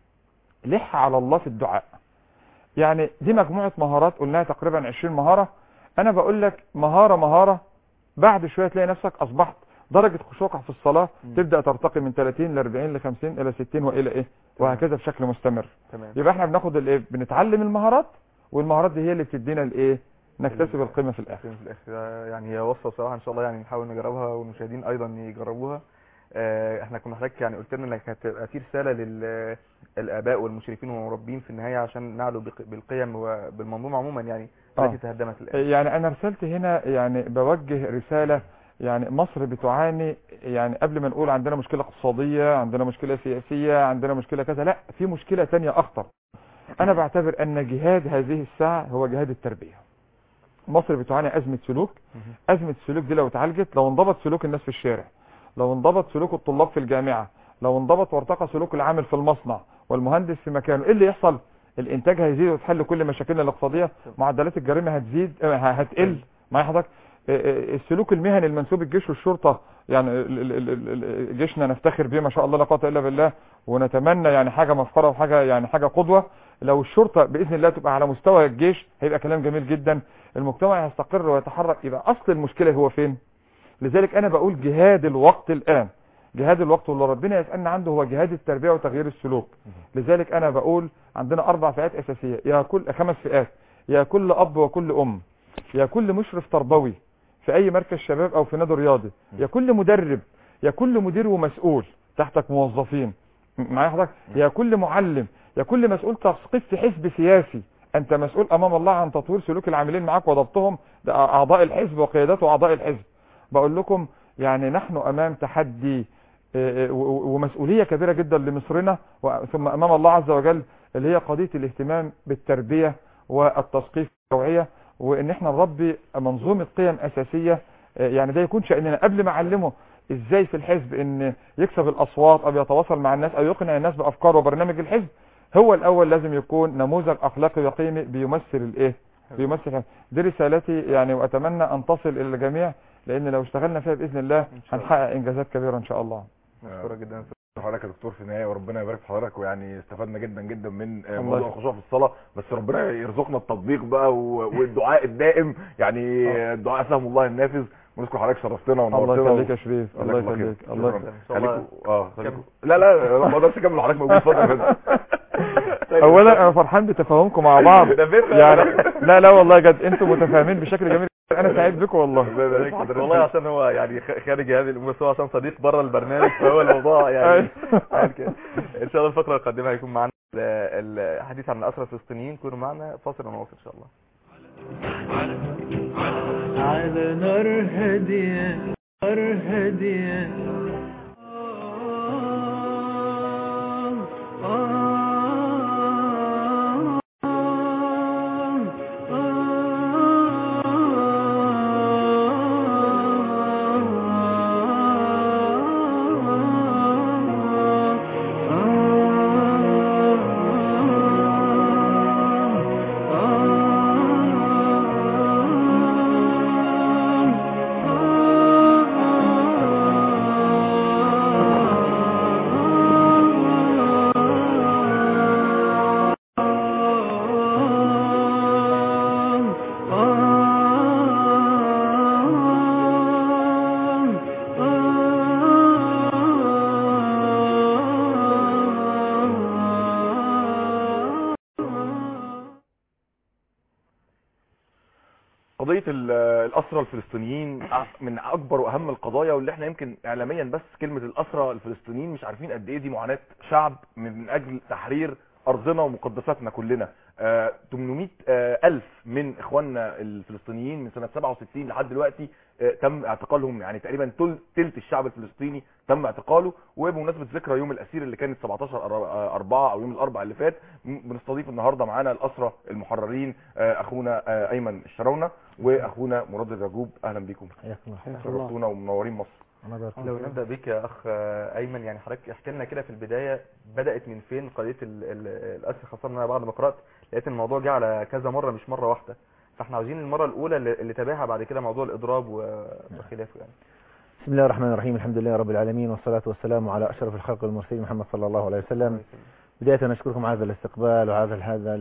لح على الله في الدعاء. يعني دي مجموعه مهارات قلناها تقريبا عشرين مهاره. انا بقول لك مهاره مهاره بعد شويه تلاقي نفسك اصبحت درجه خشوعك في الصلاه م. تبدا ترتقي من ثلاثين ل أربعين ل خمسين الى ستين والى ايه وهكذا بشكل مستمر. تمام. يبقى احنا بناخد الايه بنتعلم المهارات، والمهارات دي هي اللي بتدينا الايه نكتسب القيمه في الاخر. في الاخر يعني هي وصفه بصراحه ان شاء الله، يعني نحاول نجربها والمشاهدين ايضا يجربوها. آه، احنا كنا حضرتك يعني قلت لنا انك هتبقى في رساله للاباء والمشرفين والمربين في النهايه عشان نعلو بق- بالقيم وبالمنظومه عموما يعني آه. التي تهدمت الان. يعني انا رسالتي هنا يعني بوجه رساله. يعني مصر بتعاني، يعني قبل ما نقول عندنا مشكله اقتصاديه، عندنا مشكله سياسيه، عندنا مشكله كذا، لا في مشكله تانية اخطر. انا بعتبر ان جهاد هذه الساعه هو جهاد التربيه. مصر بتعاني ازمه سلوك. ازمه السلوك دي لو اتعالجت، لو انضبط سلوك الناس في الشارع، لو انضبط سلوك الطلاب في الجامعه، لو انضبط وارتقى سلوك العامل في المصنع والمهندس في مكانه، ايه اللي يحصل؟ الانتاج هيزيد وتحل كل مشاكلنا الاقتصاديه، معدلات الجريمه هتزيد آه، هتقل. معايا حضرتك؟ آه، آه، السلوك المهني المنسوب الجيش والشرطه، يعني ال- ال- ال- ال- جيشنا نفتخر بيه ما شاء الله لا قوه الا بالله، ونتمنى يعني حاجه مفخره وحاجه يعني حاجه قدوه. لو الشرطه باذن الله تبقى على مستوى الجيش هيبقى كلام جميل جدا، المجتمع هيستقر ويتحرك. يبقى اصل المشكله هو فين؟ لذلك انا بقول جهاد الوقت الان، جهاد الوقت واللي ربنا يسألنا عنده هو جهاد التربية وتغيير السلوك. لذلك انا بقول عندنا اربع فئات اساسية، يا كل خمس فئات، يا كل اب وكل ام، يا كل مشرف تربوي في اي مركز شباب او في نادي رياضي، يا كل مدرب، يا كل مدير ومسؤول تحتك موظفين. معايا حضرتك؟ يا كل معلم، يا كل مسؤول تثقيف في حزب سياسي، انت مسؤول امام الله عن تطوير سلوك العاملين معاك وضبطهم، ده اعضاء الحزب وقيادات واعضاء الحزب. بقول لكم يعني نحن امام تحدي آه، و- ومسؤولية كبيرة جدا لمصرنا، و- ثم امام الله عز وجل اللي هي قضية الاهتمام بالتربية والتثقيف والتوعية، وان احنا نربي منظومة قيم اساسية. آه، يعني ده يكون شأننا قبل ما اعلمه ازاي في الحزب ان يكسب الاصوات او يتواصل مع الناس او يقنع الناس بافكار وبرنامج الحزب. هو الاول لازم يكون نموذج اخلاقي وقيمي بيمثل الايه بيمثل. دي رسالتي يعني، واتمنى ان تصل الى الجميع، لان لو اشتغلنا فيها باذن الله هنحقق انجازات كبيره ان شاء الله. مشكورة جدا. حضرتك يا دكتور في النهايه، وربنا يبارك في حضرتك، ويعني استفدنا جدا جدا من آه، الله موضوع يخليك. الخشوع في الصلاه، بس ربنا يرزقنا التطبيق بقى و- والدعاء الدائم، يعني آه. الدعاء سهم الله النافذ. ونشكر حضرتك، شرفتنا الله ونورتنا. يخليك يا شريف، الله جزاك يخليك. خير. الله شكراً. يخليك. خليكوا اه خليكوا لا لا ما اقدرش اكمل، حضرتك موجود، اتفضل بس. اولا انا فرحان بتفاهمكم مع بعض ده فرق. يعني. لا لا والله جد انتم متفاهمين بشكل جميل، انا سعيد بكم والله. الله يبارك في حضرتك. والله عشان هو يعني خ- خارج هذه الامور، بس هو عشان صديق بره البرنامج فهو الموضوع يعني عارف كده. ان شاء الله الفقره القادمه هيكون معانا ال- الحديث عن الاسرى الفلسطينيين. كونوا معنا فاصل ونواصل ان شاء الله. على نار هادية، نار هادية. قضيه الاسرى الفلسطينيين من اكبر واهم القضايا، واللي احنا يمكن اعلاميا بس كلمه الاسرى الفلسطينيين مش عارفين قد ايه دي معاناه شعب من اجل تحرير ارضنا ومقدساتنا كلنا. آه ثمانمائة آه الف من اخواننا الفلسطينيين من سنه سبعة وستين لحد دلوقتي آه تم اعتقالهم، يعني تقريبا ثلث الشعب الفلسطيني تم اعتقاله. وبمناسبه ذكرى يوم الاسير اللي كانت سبعتاشر أربعة او يوم الاربعاء اللي فات، بنستضيف النهارده معانا الاسرى المحررين آه اخونا آه ايمن الشراونه واخونا مراد الرجوب. اهلا بيكم، حياكم الله، شرفتونا ومنورين مصر. لو نبدا بيك يا اخ ايمن، يعني حضرتك احكي لنا كده في البدايه بدات من فين قضيه الاسر، خاصه ان انا بعد ما قرات لقيت الموضوع جه على كذا مره مش مره واحده، فاحنا عاوزين المره الاولى اللي تابعها بعد كده موضوع الاضراب وخلافه يعني. بسم الله الرحمن الرحيم، الحمد لله رب العالمين، والصلاه والسلام على اشرف الخلق المرسلين محمد صلى الله عليه وسلم. بدايه نشكركم على هذا الاستقبال وهذا هذا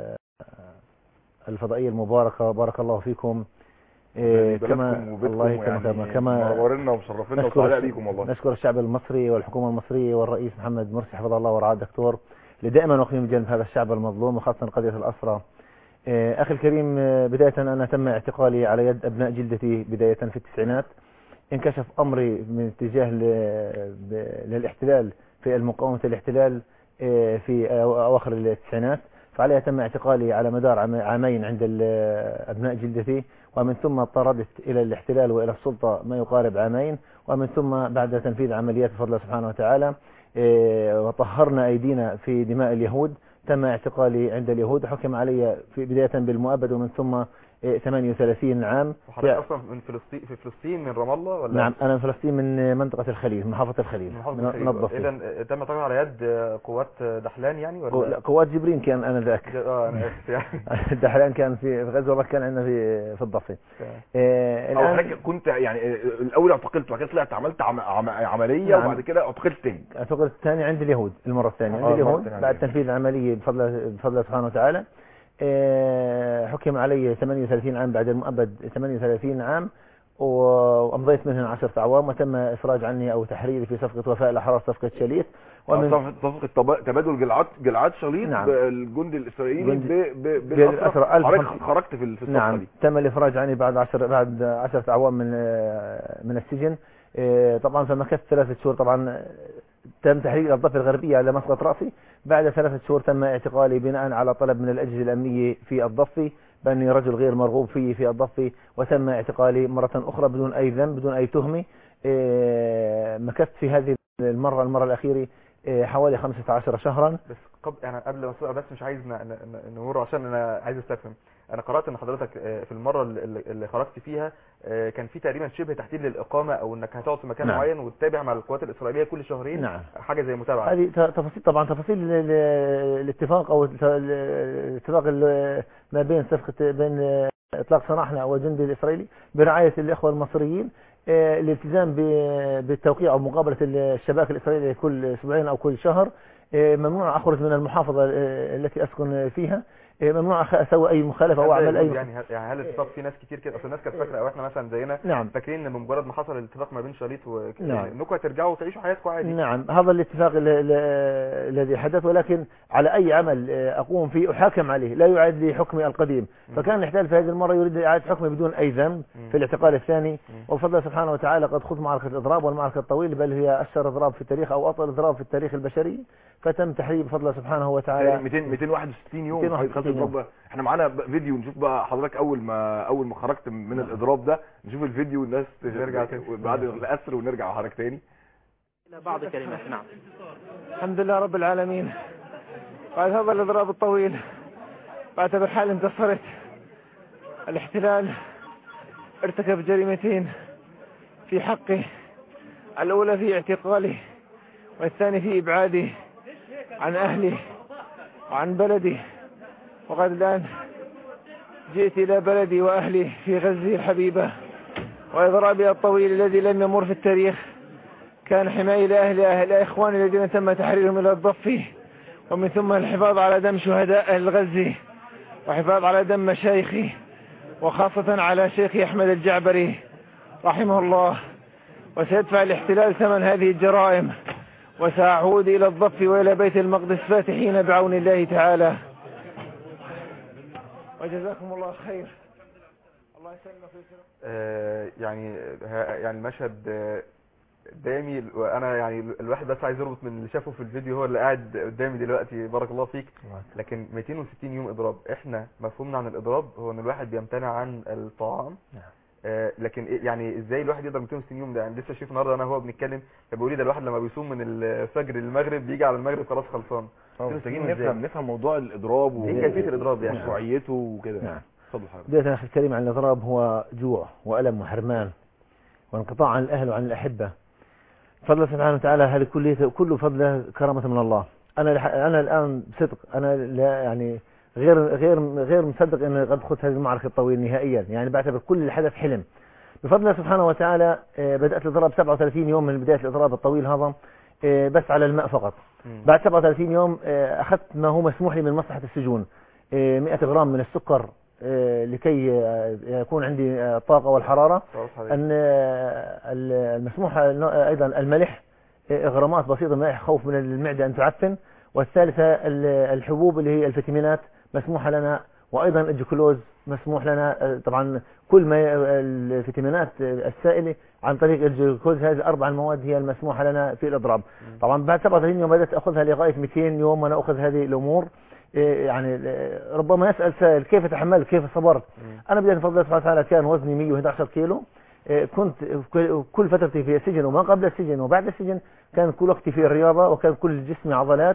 الفضائيه المباركه، بارك الله فيكم. إيه كما الله كما يعني كما منورنا ومشرفينا وسعداء بيكم والله. نشكر الشعب المصري والحكومه المصريه والرئيس محمد مرسي حفظه الله ورعاه الدكتور اللي دائما واقفين بجانب هذا الشعب المظلوم، وخاصه قضيه الاسرى. اخي الكريم، بدايه انا تم اعتقالي على يد ابناء جلدتي بدايه في التسعينات. انكشف امري من اتجاه للاحتلال في المقاومه الاحتلال في اواخر التسعينات، فعليها تم اعتقالي على مدار عامين عند ابناء جلدتي، ومن ثم اضطردت الى الاحتلال والى السلطه ما يقارب عامين، ومن ثم بعد تنفيذ عمليات بفضل الله سبحانه وتعالى وطهرنا ايدينا في دماء اليهود، تم اعتقالي عند اليهود، حكم علي في بدايه بالمؤبد ومن ثم ثمانية وثلاثين عام. وحضرتك اصلا من فلسطين في فلسطين من رام الله ولا؟ نعم انا من فلسطين، من منطقه الخليل، من محافظه الخليل، من الضفه. اذا تم اعتقالك على يد قوات دحلان يعني ولا؟ لا، قوات جبرين كان انا ذاك. اه انا اسف يعني. دحلان كان في غزه والله كان عندنا في في الضفه. آه الان حضرتك كنت يعني الاول اعتقلت وبعد كده طلعت عملت عم عمليه. نعم. وبعد كده اعتقلت تاني. اعتقلت ثاني عند اليهود المره الثانيه عند آه اليهود بعد تنفيذ العمليه بفضل بفضل الله سبحانه وتعالى. حكم علي ثمانية وثلاثين عام بعد المؤبد ثمانية وثلاثين عام، وامضيت منهم عشرة اعوام، وتم افراج عني او تحريري في صفقه وفاء الاحرار، صفقه شليت، ومن صفقه تبادل جلعاد جلعاد شليط. نعم. بالجندي الاسرائيلي بالاسرى. حضرتك خرجت في الصفقه. نعم. دي تم الافراج عني بعد عشر بعد عشرة اعوام من من السجن. طبعا فمكثت ثلاثة شهور. طبعا تم تحرير الضفه الغربيه على مسقط راسي. بعد ثلاثة شهور تم اعتقالي بناء على طلب من الاجهزه الامنيه في الضفه باني رجل غير مرغوب فيه في الضفه، وتم اعتقالي مره اخرى بدون اي ذنب بدون اي تهمه. مكثت في هذه المره المره الاخيره حوالي خمسة عشر شهرا. بس قبل يعني قبل ما بس مش عايز نمر عشان انا عايز استفهم. انا قرات ان حضرتك في المره اللي خرجت فيها كان في تقريبا شبه تحديد للاقامه، او انك هتقعد في مكان. نعم. معين وتتابع مع القوات الاسرائيليه كل شهرين. نعم. حاجه زي متابعه. هذه تفاصيل طبعا تفاصيل الاتفاق او الاتفاق ما بين صفقه بين اطلاق سراحنا والجندي الاسرائيلي برعايه الاخوه المصريين، الالتزام بالتوقيع او مقابله الشباك الاسرائيلي كل اسبوعين او كل شهر. ممنوع اخرج من المحافظه التي اسكن فيها، ممنوع اسوي اي مخالفه او اعمل اي يعني يعني هل الاتفاق في ناس كتير كده؟ اصل الناس كانت فاكره او احنا مثلا زينا. نعم. فاكرين ان بمجرد ما حصل الاتفاق ما بين شليط و نعم. انكم هترجعوا تعيشوا حياتكم عادي. نعم، هذا الاتفاق الذي حدث، ولكن على اي عمل اقوم فيه احاكم عليه، لا يعاد لي حكمي القديم. فكان الاحتلال في هذه المره يريد اعاده حكمي بدون اي ذنب في الاعتقال الثاني، وبفضل سبحانه وتعالى قد خذ معركه الاضراب، والمعركه الطويله بل هي اشهر اضراب في التاريخ او اطول اضراب في التاريخ البشري، فتم تحرير بفضل سبحانه وتعالى مئتين وواحد وستين يوم. مئتين وواحد وستين يوم. احنا معانا فيديو نشوف بقى حضرتك اول ما اول ما خرجت من نعم. الاضراب ده، نشوف الفيديو والناس نرجع بعد الاسر ونرجع حضرتك تاني. بعض كلمات. نعم. الحمد لله رب العالمين. بعد هذا الاضراب الطويل بعتبر حالي انتصرت. الاحتلال ارتكب جريمتين في حقي، الاولى في اعتقالي، والثاني في ابعادي عن اهلي وعن بلدي. وقد الآن جئت إلى بلدي وأهلي في غزة الحبيبة، وإضرابي الطويل الذي لم يمر في التاريخ كان حماية لأهل أهل إخواني الذين تم تحريرهم إلى الضفة، ومن ثم الحفاظ على دم شهداء أهل غزة، وحفاظ على دم مشايخي، وخاصة على شيخي أحمد الجعبري رحمه الله. وسيدفع الاحتلال ثمن هذه الجرائم، وسأعود إلى الضفة وإلى بيت المقدس فاتحين بعون الله تعالى. وجزاكم الله خير. الله يسلمك يا شيخ. آه، يعني ها- يعني المشهد آه، قدامي، وانا يعني الواحد بس عايز يربط من اللي شافه في الفيديو هو اللي قاعد قدامي دلوقتي، بارك الله فيك. لكن مئتين وستين يوم اضراب، احنا مفهومنا عن الاضراب هو ان الواحد بيمتنع عن الطعام. نعم. آه، لكن إيه- يعني ازاي الواحد يقدر مئتين وستين يوم ده؟ يعني لسه شايف النهارده انا هو بنتكلم بيقول لي ده الواحد لما بيصوم من الفجر للمغرب بيجي على المغرب خلاص خلصان. محتاجين نفهم نفهم موضوع الاضراب و- ايه كيفيه الاضراب يعني؟ ومشروعيته وكده. نعم. اتفضل حضرتك. بداية أخي الكريم، عن الإضراب هو جوع وألم وحرمان وانقطاع عن الأهل وعن الأحبة. فضل سبحانه وتعالى هذه كله كله فضله كرامة من الله. أنا لح- أنا الآن بصدق أنا لا يعني غير غير غير مصدق أني قد خذت هذه المعركة الطويلة نهائيا، يعني بعتبر كل الحدث حلم. بفضل الله سبحانه وتعالى آه، بدأت الإضراب سبعة وثلاثين يوم من بداية الإضراب الطويل هذا، آه، بس على الماء فقط. مم. بعد سبعة وثلاثين يوم آه، أخذت ما هو مسموح لي من مصلحة السجون، آه، مئة غرام من السكر آه، لكي آه، يكون عندي آه، الطاقة والحرارة. خلاص حضرتك. أن آه، المسموح آه، أيضا الملح، آه، غرامات بسيطة من الملح خوف من المعدة أن تعفن. والثالثة ال- الحبوب اللي هي الفيتامينات مسموحة لنا، وأيضا الجلوكوز مسموح لنا. آه، طبعا كل ما ي- الفيتامينات آه، السائلة عن طريق الجلوكوز، هذه الأربع المواد هي المسموحة لنا في الإضراب. طبعا بعد سبعة وثلاثين يوم بدأت أخذها لغاية مئتين يوم وأنا أخذ هذه الأمور. إيه يعني آه، ربما يسأل سائل كيف تحملت كيف صبرت. أنا بداية بفضل الله سبحانه وتعالى كان وزني مئة وأحد عشر كيلو. إيه كنت في كل فترتي في السجن وما قبل السجن وبعد السجن كان كل وقتي في الرياضة وكان كل جسمي عضلات.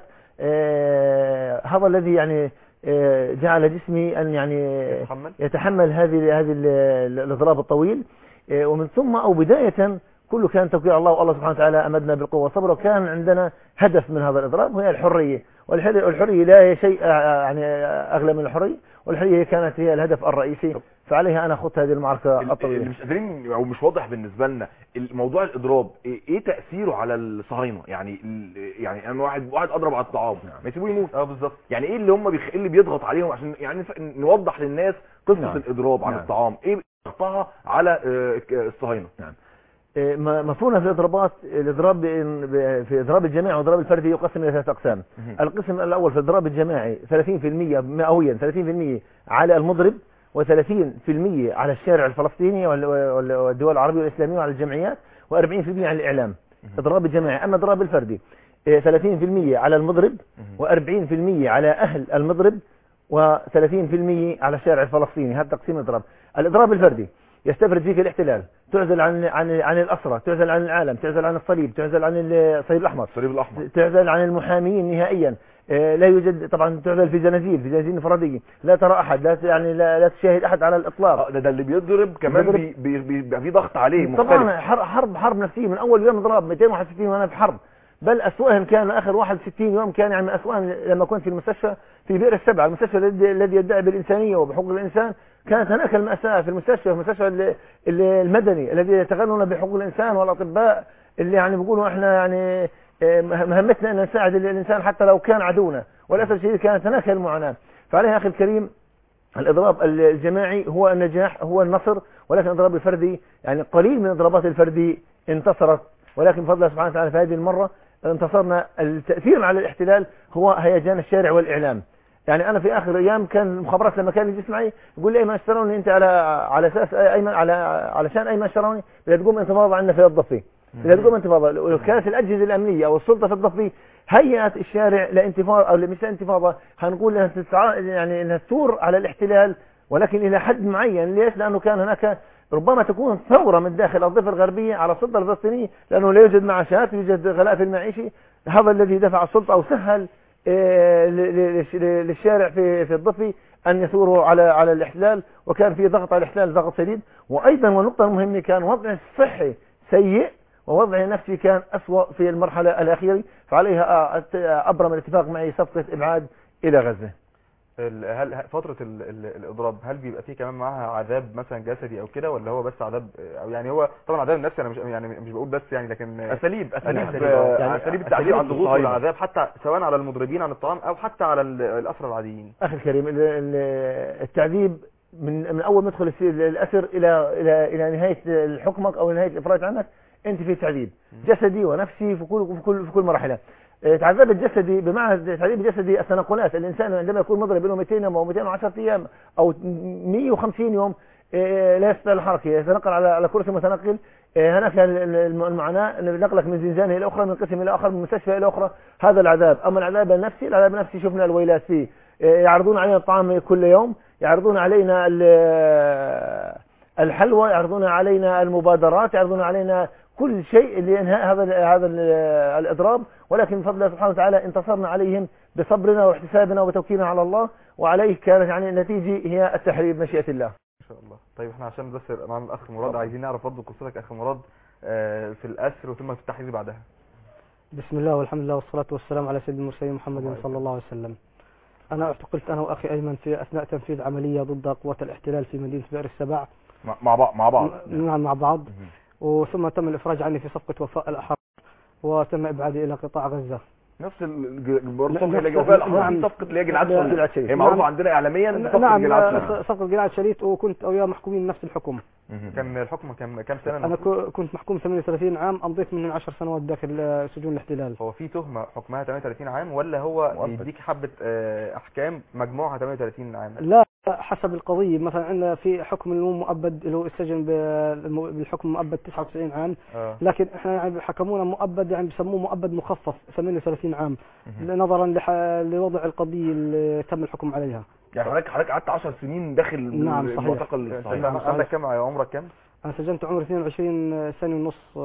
إيه هذا الذي يعني إيه جعل جسمي أن يعني يتحمل؟ يتحمل هذه هذه ال- الإضراب الطويل. إيه ومن ثم أو بداية كله كان توقيع الله، والله سبحانه وتعالى أمدنا بالقوة والصبر، وكان عندنا هدف من هذا الإضراب وهي الحرية. والحرية والحرية لا هي شيء يعني أغلى من الحرية، والحرية كانت هي الهدف الرئيسي، فعليها أنا خذت هذه المعركة اللي الطويلة. مش قادرين او مش واضح بالنسبه لنا الموضوع الاضراب ايه, إيه تاثيره على الصهاينه؟ يعني ال- يعني انا واحد واحد اضرب على الطعام ما يسيبوه يموت. اه بالظبط. يعني ايه اللي هم بيخ... إيه اللي بيضغط عليهم عشان يعني نف- نوضح للناس قصه نعم. الاضراب عن نعم. الطعام، ايه ضغطها على آه، ك- الصهاينه؟ إيه، م- مفهومنا في الإضرابات، الإضراب بإن- ب- في إضراب الجماعي والإضراب الفردي يقسم إلى ثلاث أقسام. القسم الأول في الإضراب الجماعي ثلاثين بالمئة مئويا، ثلاثين بالمئة على المضرب، وثلاثين بالمئة على الشارع الفلسطيني وال- وال- والدول العربية والإسلامية وعلى الجمعيات، وأربعين بالمئة على الإعلام. إضراب الجماعي. أما الإضراب الفردي إيه، ثلاثين بالمئة على المضرب، وأربعين بالمئة على أهل المضرب، وثلاثين بالمئة على الشارع الفلسطيني. هذا تقسيم الإضراب. الإضراب الفردي يستفرد فيك الاحتلال، تعزل عن عن عن الأسرة، تعزل عن العالم، تعزل عن الصليب، تعزل عن الصليب الأحمر، الصليب الاحمر، تعزل عن المحامين نهائيا. آه، لا يوجد طبعا، تعزل في زنازير في زنازير انفرادية، لا ترى أحد، لا يعني لا, لا تشاهد أحد على الإطلاق. اه ده ده اللي بيضرب كمان بيضرب. بي- بي- بيبقى في ضغط عليه مختلف. طبعا حرب حرب حرب نفسية من أول يوم إضراب مئتين وواحد وستين وأنا في حرب، بل أسوأهم كان آخر واحد وستين يوم كان يعني من أسوأهم لما كنت في المستشفى في بئر السبعة، المستشفى الذي الذي يدعي بالإنسانية وبحقوق الإنسان. كانت هناك المأساة في المستشفى في المستشفى ال- ال- المدني الذي يتغنون بحقوق الإنسان، والأطباء اللي يعني بيقولوا إحنا يعني آه، مهمتنا أن نساعد الإنسان حتى لو كان عدونا، وللأسف الشديد كانت هناك المعاناة. فعليها أخي الكريم الإضراب الجماعي هو النجاح، هو النصر، ولكن الإضراب الفردي يعني قليل من الإضرابات الفردي انتصرت، ولكن بفضل الله سبحانه وتعالى في هذه المرة انتصرنا. التأثير على الاحتلال هو هيجان الشارع والإعلام. يعني أنا في آخر أيام كان المخابرات لما كان يجلس معي يقول لي أيمن اشتروني أنت على على أساس أيمن على علشان أيمن اشتروني بدها تقوم انتفاضة عندنا في الضفة، بدها تقوم انتفاضة. وكانت الأجهزة الأمنية أو السلطة في الضفة هيئت الشارع لانتفاضة أو مش لانتفاضة، هنقول انها تسعى يعني انها تثور على الاحتلال، ولكن إلى حد معين. ليش؟ لأنه كان هناك ربما تكون ثورة من داخل الضفة الغربية على السلطة الفلسطينية، لأنه لا يوجد معاشات، يوجد غلاء في المعيشة. هذا الذي دفع السلطة أو سهل آه، ل- ل- للشارع في في الضفة أن يثوروا على على الاحتلال، وكان في ضغط على الاحتلال ضغط شديد. وأيضا والنقطة المهمة كان وضع الصحي سيء ووضع نفسي كان أسوأ في المرحلة الأخيرة، فعليها أت- أبرم الاتفاق معي صفقة إبعاد إلى غزة. ال- هل هل- فترة ال- ال- الإضراب هل بيبقى فيه كمان معاها عذاب مثلا جسدي أو كده، ولا هو بس عذاب أو يعني هو طبعا عذاب النفسي؟ أنا مش يعني مش بقول بس يعني، لكن اساليب اساليب أساليب آه، يعني اساليب أساليب التعبير عن الضغوط الصهاينه. والعذاب حتى سواء على المضربين عن الطعام أو حتى على ال- الأسرى العاديين. أخي الكريم ال- ال- التعذيب من من أول ما يدخل الس- الأسر إلى إلى إلى نهاية حكمك أو نهاية الإفراج عنك، أنت في تعذيب جسدي ونفسي في كل في كل في كل مراحله. آه، تعذيب الجسدي بمعنى التعذيب الجسدي التنقلات. الإنسان عندما يكون مضرب له مئتين يوم أو مئتين وعشرة أيام أو مئة وخمسين يوم، آه، لا يستطيع الحركة، يتنقل على على كرسي متنقل. آه، هناك المعاناة أن نقلك من زنزانة إلى أخرى، من قسم إلى آخر، من مستشفى إلى أخرى، هذا العذاب. أما العذاب النفسي، العذاب النفسي شفنا الويلات فيه. آه، يعرضون علينا الطعام كل يوم، يعرضون علينا الحلوى، يعرضون علينا المبادرات، يعرضون علينا كل شيء لإنهاء هذا هذا الإضراب، ولكن بفضل الله سبحانه وتعالى انتصرنا عليهم بصبرنا واحتسابنا وتوكيلنا على الله، وعليه كانت يعني النتيجة هي التحرير بمشيئة الله. ان شاء الله. طيب احنا عشان بس معنا الاخ مراد عايزين نعرف برضه قصتك اخ مراد آه، في الاسر وثم في التحرير بعدها. بسم الله والحمد لله والصلاة والسلام على سيد المرسلين محمد صلى الله عليه وسلم. أنا اعتقلت أنا وأخي أيمن في أثناء تنفيذ عملية ضد قوات الاحتلال في مدينة بئر السبع مع بعض مع بعض نعم مع بعض. وثم تم الإفراج عني في صفقة وفاء الأحرار، وتم إبعادي إلى قطاع غزة. نفس برضه اللي وفاء الأحرار في صفقة اللي هي جلعاد شريط، هي معروفة عندنا إعلاميا صفقة جلعاد شريط. صفقة جلعاد شريط، وكنت وياه محكومين نفس الحكم. كان الحكم كم كم سنة؟ أنا كنت محكوم ثمانية وثلاثين عام، أمضيت من عشر سنوات داخل سجون الاحتلال. هو في تهمة حكمها ثمانية وثلاثين عام ولا هو يديك حبة أحكام مجموعها ثمانية وثلاثين عام؟ لا، حسب القضية. مثلا عندنا في حكم المؤبد اللي هو السجن بالحكم مؤبد تسعة وتسعين عام، آه. لكن احنا يعني حكمونا مؤبد، يعني بسموه مؤبد مخفف ثمانية وثلاثين عام نظرا لوضع القضية اللي تم الحكم عليها. يعني حضرتك حضرتك قعدت عشر سنين داخل نعم المعتقل الصحيح. عندك كم عمرك كم؟ انا سجنت عمري اثنين وعشرين سنة ونص.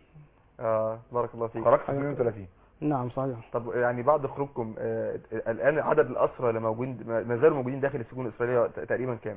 اه بارك الله فيك. خرجت اثنين وثلاثين. نعم صحيح. طب يعني بعد خروجكم آه الان عدد الاسرى اللي موجودين ما زالوا موجودين داخل السجون الاسرائيليه تقريبا كام؟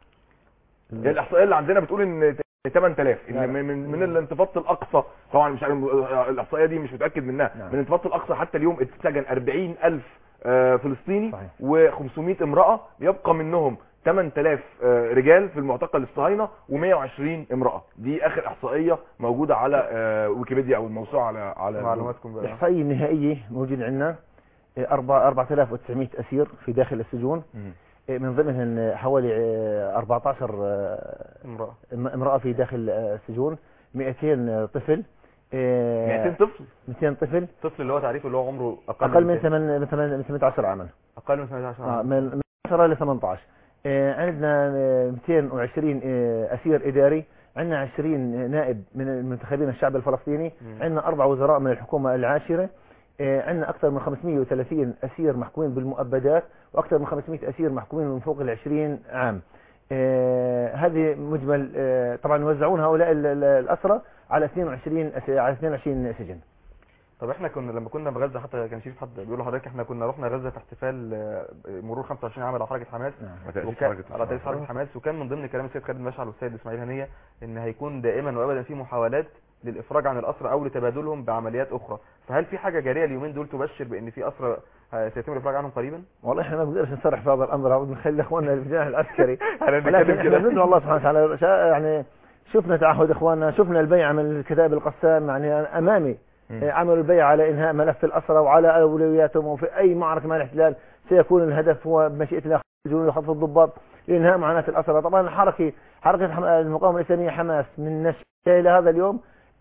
يعني الاحصائيه اللي عندنا بتقول ان ثمانية آلاف ان من من الانتفاض الاقصى، طبعا مش الاحصائيه دي مش متاكد منها، نعم. من الانتفاض الاقصى حتى اليوم اتسجن أربعين ألف آه فلسطيني وخمسمائة امراه، يبقى منهم ثمانية آلاف رجال في المعتقل الصهاينه ومائة وعشرين امراه. دي اخر احصائيه موجوده على ويكيبيديا او الموسوعه على على معلوماتكم بقى. الاحصائيه النهائيه موجود عندنا أربعة آلاف وتسعمائة اسير في داخل السجون، من ضمنهم حوالي أربعة عشر امراه امراه في داخل السجون، مئتين طفل. مئتين طفل؟ مئتين طفل. طفل اللي هو تعريفه اللي هو عمره اقل اقل من من ثمانية عشر عاما. اقل من ثمانية عشر عاما. اه من عشرة ل ثمانية عشر. عندنا مئتين وعشرين أسير إداري، عندنا عشرين نائب من المنتخبين الشعب الفلسطيني، عندنا أربع وزراء من الحكومة العاشرة، عندنا أكثر من خمسمائة وثلاثين أسير محكومين بالمؤبدات، وأكثر من خمسمائة أسير محكومين من فوق العشرين عام. هذه مجمل. طبعا يوزعون هؤلاء الأسرى على اثنين وعشرين على اثنين وعشرين سجن. طب احنا كنا لما كنا في غزه، حتى كان شريف حد بيقول لحضرتك احنا كنا رحنا غزه في احتفال مرور خمسة وعشرين عام على حركه حماس، على تاسيس حركه حماس، وكان من ضمن كلام السيد خالد مشعل والسيد اسماعيل هنيه ان هيكون دائما وابدا في محاولات للافراج عن الاسرى او لتبادلهم بعمليات اخرى. فهل في حاجه جاريه اليومين دول تبشر بان في اسرى سيتم الافراج عنهم قريبا؟ والله احنا ما بنقدرش نصرح في هذا الامر، بنخلي اخواننا الجناح العسكري. ولكن احنا ندعو الله سبحانه وتعالى. يعني شفنا تعهد اخواننا، شفنا البيعه من الكتاب القسام، يعني امامي عملوا البيع على انهاء ملف الاسرى وعلى اولوياتهم، وفي اي معركه مع الاحتلال سيكون الهدف هو بمشيئه الله الجنود وخطف الضباط لانهاء معاناه الاسرى. طبعا حركه حركه المقاومه الاسلاميه حماس من نشأتها الى هذا اليوم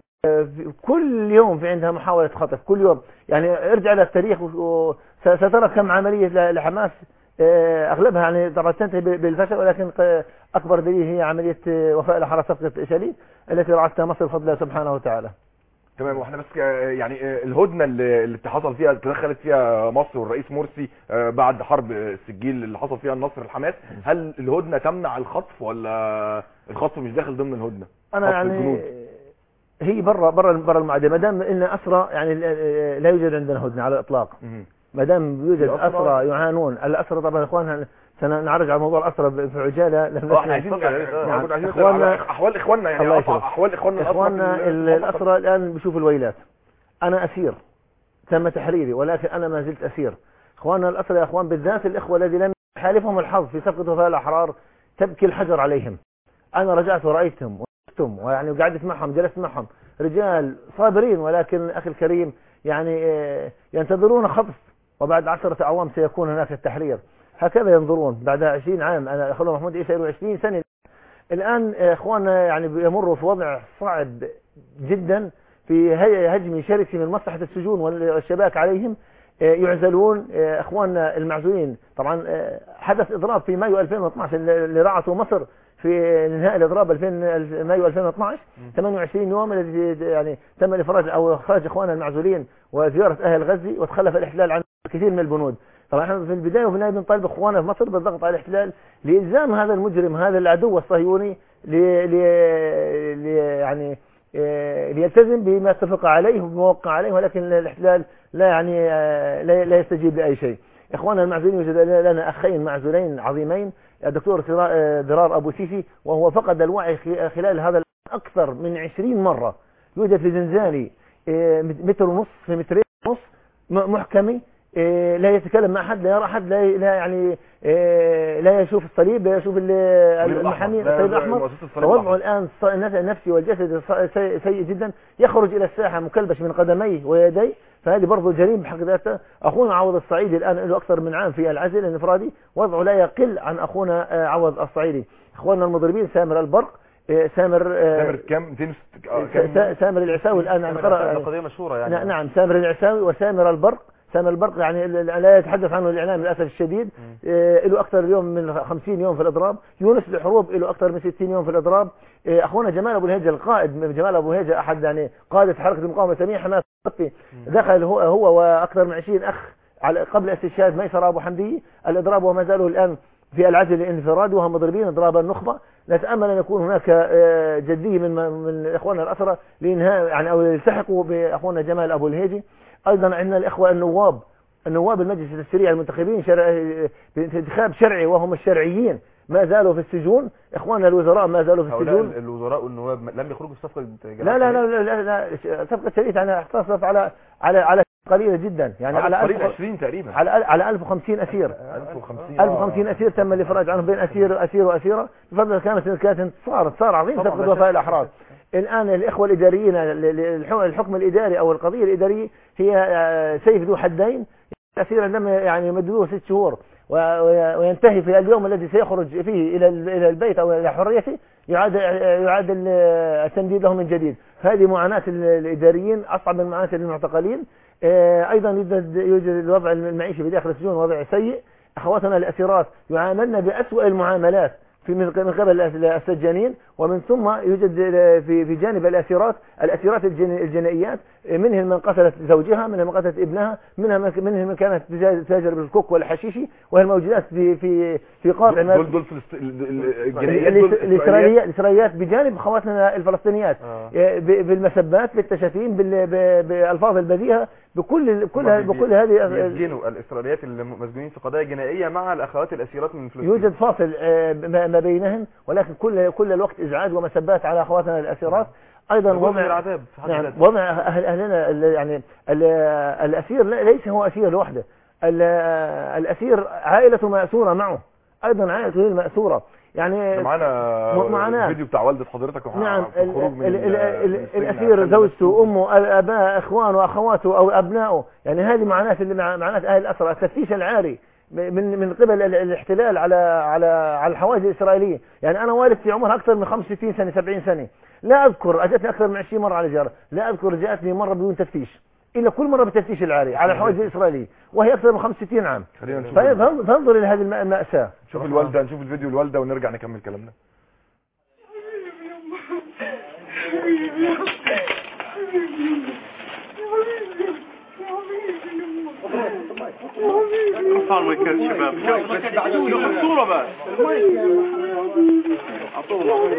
كل يوم في عندها محاوله خطف، كل يوم. يعني ارجع للتاريخ سترى كم عمليه لحماس اغلبها يعني طبعا تنتهي بالفشل، ولكن اكبر دليل هي عمليه وفاء الاحرار صفقه شاليت التي رعتها مصر بفضل الله سبحانه وتعالى. تمام. واحنا بس يعني الهدنه اللي اللي حصل فيها تدخلت فيها مصر والرئيس مرسي بعد حرب السجيل اللي حصل فيها النصر الحماس، هل الهدنه تمنع الخطف ولا الخطف مش داخل ضمن الهدنه؟ انا يعني الجنود. هي برا برا برا المعادله، ما دام ان اسرى يعني لا يوجد عندنا هدنه على الاطلاق. ما دام يوجد اسرى يعانون، الاسرى طبعا اخواننا سنعرج على موضوع الاسرى في عجاله. احنا عايزين عايزين احوال اخواننا، يعني احوال اخواننا اخواننا الاسرى الان بيشوفوا الويلات. انا اسير تم تحريري، ولكن انا ما زلت اسير. اخواننا الاسرى يا اخوان، بالذات الاخوه الذين لم يحالفهم الحظ في صفقه وفاء الاحرار، تبكي الحجر عليهم. انا رجعت ورأيتهم وشفتهم، ويعني وقعدت معهم، جلست معهم، رجال صابرين، ولكن اخي الكريم يعني ينتظرون خطف، وبعد عشرة اعوام سيكون هناك التحرير. هكذا ينظرون. بعد عشرين عام، انا اخونا محمود عيسى له عشرين سنة الان. اخواننا يعني يمروا في وضع صعب جدا، في هجم شرسي من مصلحة السجون والشباك عليهم، يعزلون. اخواننا المعزولين طبعا حدث اضراب في مايو ألفين واثني عشر اللي رعته مصر في انهاء الاضراب ألفين مايو ألفين واثناشر ثمانية وعشرين يوم الذي يعني تم الافراج او اخراج اخواننا المعزولين وزياره اهل غزه، وتخلف الاحتلال عن كثير من البنود. طبعا احنا في البدايه وفي النهايه بنطالب اخواننا في مصر بالضغط على الاحتلال لالزام هذا المجرم هذا العدو الصهيوني ل يعني ليلتزم بما اتفق عليه وموقع عليه، ولكن الاحتلال لا يعني لا يستجيب لاي شيء. اخواننا المعزولين يوجد لنا اخين معزولين عظيمين، الدكتور ضرار ابو سيسي وهو فقد الوعي خلال هذا اكثر من عشرين مره، يوجد في زنزاني متر ونص في مترين ونص محكمي، لا يتكلم مع حد، لا يرى حد، لا لا يعني لا يشوف الصليب، لا يشوف المحامي الصليب الاحمر. وضعه الان النفسي والجسدي سيء جدا، يخرج الى الساحه مكلبش من قدميه ويديه، فهذه برضه جريمه بحق ذاتها. اخونا عوض الصعيدي الان له اكثر من عام في العزل الانفرادي، وضعه لا يقل عن اخونا عوض الصعيدي. اخواننا المضربين سامر البرق، سامر سامر كم سامر العساوي الان عن قرأ قضيه مشهوره يعني. نعم سامر العساوي وسامر البرق. سامر البرق يعني لا يتحدث عنه الاعلام للاسف الشديد، آه له اكثر اليوم من خمسين يوم في الاضراب. يونس الحروب له اكثر من ستين يوم في الاضراب. آه اخونا جمال ابو الهيجه القائد، جمال ابو الهيجه احد يعني قاده حركه المقاومه الاسلاميه حماس، دخل هو هو واكثر من عشرين اخ على قبل استشهاد ميسر ابو حمدي الاضراب، وما زالوا الان في العزل الانفرادي وهم مضربين اضراب النخبه. نتامل ان يكون هناك آه جديه من من اخواننا الاسرى لانهاء يعني او يلتحقوا باخونا جمال ابو الهيجه. ايضا عندنا الاخوه النواب النواب المجلس التشريعي المنتخبين بانتخاب شرعي وهم الشرعيين ما زالوا في السجون. اخواننا الوزراء ما زالوا في السجون. الوزراء والنواب لم يخرجوا صفقه لا لا لا لا, لا, لا صفقه شريعه انا احتصف على على على قليله جدا يعني على على عشرين تقريبا على على ألف وخمسين اسير ألف وخمسين ألف وخمسين اسير تم الافراج عنهم بين اسير اسير واسيره بفضل كانت كانت انتصار انتصار عظيم صفقه وفاء الاحرار. الآن الإخوة الإداريين الحكم الإداري أو القضية الإدارية هي سيف ذو حدين، الأسير عندما يعني يمددوه ست شهور وينتهي في اليوم الذي سيخرج فيه إلى إلى البيت أو إلى حريته يعاد يعاد التمديد له من جديد. هذه معاناة الإداريين أصعب من معاناة المعتقلين. أيضا يوجد الوضع المعيشي بداخل السجون وضع سيء. أخواتنا الأسيرات يعاملن بأسوأ المعاملات في من قبل السجانين، ومن ثم يوجد في في جانب الاسيرات الاسيرات الجنائيات، منهم من قتلت زوجها، منهم من قتلت ابنها، منها منهم من كانت تتاجر بالكوك والحشيش، وهي موجودات في في في قاطع دول دول الاسرائيليات الاسرائيليات بجانب خواتنا الفلسطينيات آه. بالمسبات بالتشاتين بالالفاظ البذيئه بكل كل بكل هذه يسجنوا الاسرائيليات المسجونين في قضايا جنائيه مع الاخوات الاسيرات من فلسطين. يوجد فاصل ما بينهم، ولكن كل كل الوقت ازعاج ومسبات على اخواتنا الاسيرات. ايضا وضع العذاب نعم وضع أهل اهلنا يعني الاسير ليس هو اسير لوحده، الاسير عائلته مأسورة معه، ايضا عائلته مأسورة يعني معنا فيديو بتاع والدة حضرتك نعم الخروج من الاسير زوجته امه الاباء اخوانه واخواته او ابنائه، يعني هذه معاناة اللي معاناة اهل الاسرى، التفتيش العاري من من قبل الاحتلال على على على الحواجز الاسرائيليه. يعني انا والدتي عمرها اكثر من خمسة وستين سنه سبعين سنه، لا اذكر اجتني اكثر من عشرين مره على جاره، لا اذكر جاءتني مره بدون تفتيش الا كل مره بالتفتيش العاري على الحواجز الاسرائيليه وهي اكثر من خمسة وستين عام. فانظر الى هذه المأساة. شوف الوالده نشوف الفيديو الوالده ونرجع نكمل كلامنا. صار ما يكاد شباب شوف الصورة بس عطونا